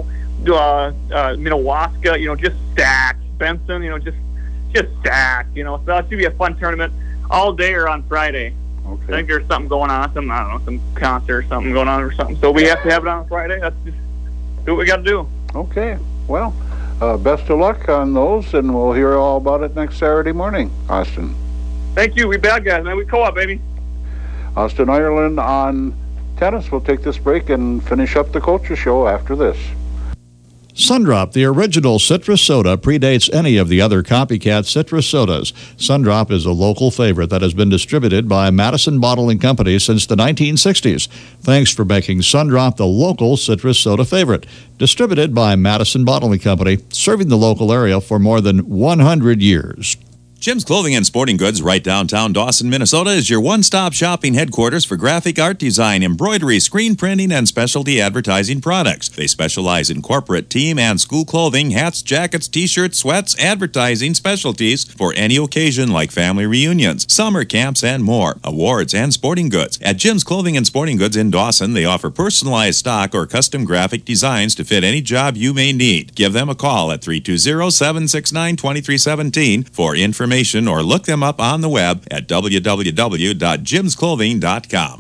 Minnewaska. Just stacked. Benson, just stacked. So that should be a fun tournament all day or on Friday. Okay. I think there's something going on, some concert or something going on or something. So we have to have it on Friday. That's just do what we got to do. Okay. Well, best of luck on those, and we'll hear all about it next Saturday morning, Austin. Thank you. We bad guys, man. We co-op, baby. Austin Ireland on tennis. We'll take this break and finish up the Culture Show after this. Sundrop, the original citrus soda, predates any of the other copycat citrus sodas. Sundrop is a local favorite that has been distributed by Madison Bottling Company since the 1960s. Thanks for making Sundrop the local citrus soda favorite. Distributed by Madison Bottling Company, serving the local area for more than 100 years. Jim's Clothing and Sporting Goods, right downtown Dawson, Minnesota, is your one-stop shopping headquarters for graphic art design, embroidery, screen printing, and specialty advertising products. They specialize in corporate, team, and school clothing, hats, jackets, t-shirts, sweats, advertising specialties for any occasion like family reunions, summer camps, and more. Awards and sporting goods. At Jim's Clothing and Sporting Goods in Dawson, they offer personalized stock or custom graphic designs to fit any job you may need. Give them a call at 320-769-2317 for information or look them up on the web at www.jimsclothing.com.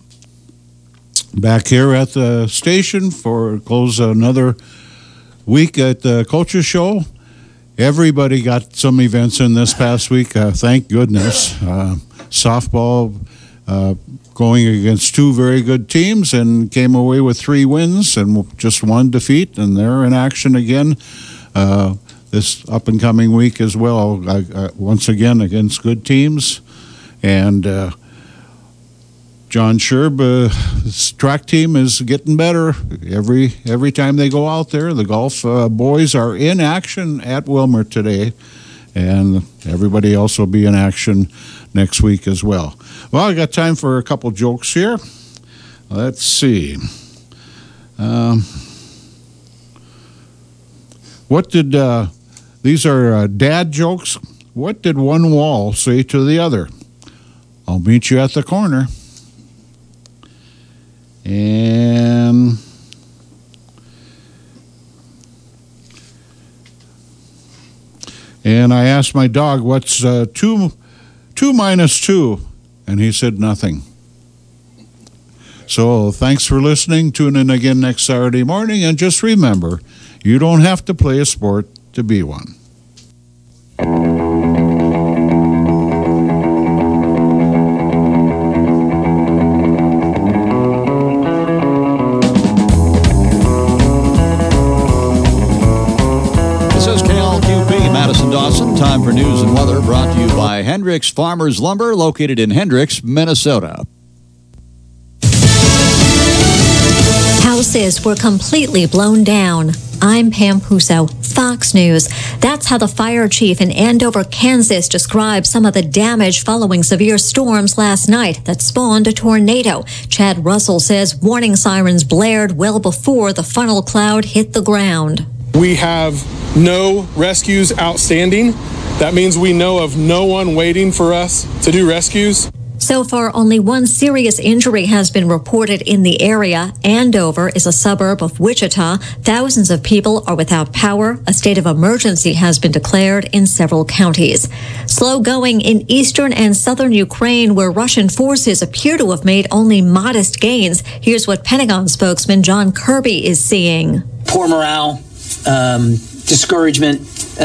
Back here at the station for close another week at the Culture Show. Everybody got some events in this past week, thank goodness. Softball going against 2 very good teams and came away with 3 wins and just 1 defeat, and they're in action again this up-and-coming week as well, once again against good teams. And John Sherb, track team is getting better every time they go out there. The golf boys are in action at Wilmer today, and everybody else will be in action next week as well. Well, I got time for a couple jokes here. Let's see. What did... These are dad jokes. What did one wall say to the other? I'll meet you at the corner. And I asked my dog, what's 2 minus 2? And he said nothing. So thanks for listening. Tune in again next Saturday morning. And just remember, you don't have to play a sport to be one. This is KLQP Madison Dawson. Time for news and weather brought to you by Hendricks Farmers Lumber, located in Hendricks, Minnesota. Houses were completely blown down. I'm Pam Puso, Fox News. That's how the fire chief in Andover, Kansas described some of the damage following severe storms last night that spawned a tornado. Chad Russell says warning sirens blared well before the funnel cloud hit the ground. We have no rescues outstanding. That means we know of no one waiting for us to do rescues. So far, only one serious injury has been reported in the area. Andover is a suburb of Wichita. Thousands of people are without power. A state of emergency has been declared in several counties. Slow going in eastern and southern Ukraine, where Russian forces appear to have made only modest gains. Here's what Pentagon spokesman John Kirby is seeing. Poor morale, discouragement,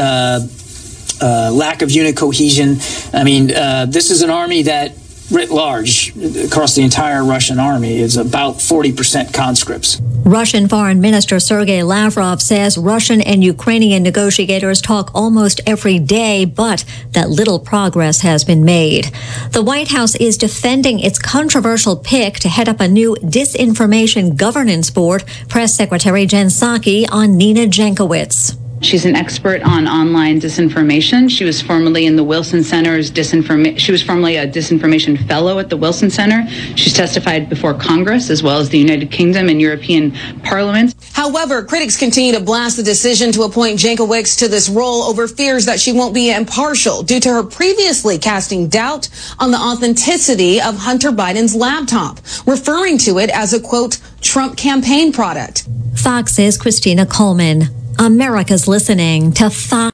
lack of unit cohesion. I mean, this is an army that, writ large, across the entire Russian army, is about 40% conscripts. Russian Foreign Minister Sergei Lavrov says Russian and Ukrainian negotiators talk almost every day, but that little progress has been made. The White House is defending its controversial pick to head up a new disinformation governance board. Press Secretary Jen Psaki on Nina Jankowicz. She's an expert on online disinformation. She was formerly in the Wilson Center's she was formerly a disinformation fellow at the Wilson Center. She's testified before Congress as well as the United Kingdom and European parliaments. However, critics continue to blast the decision to appoint Jankowicz to this role over fears that she won't be impartial due to her previously casting doubt on the authenticity of Hunter Biden's laptop, referring to it as a, quote, Trump campaign product. Fox's Christina Coleman. America's listening to Fox.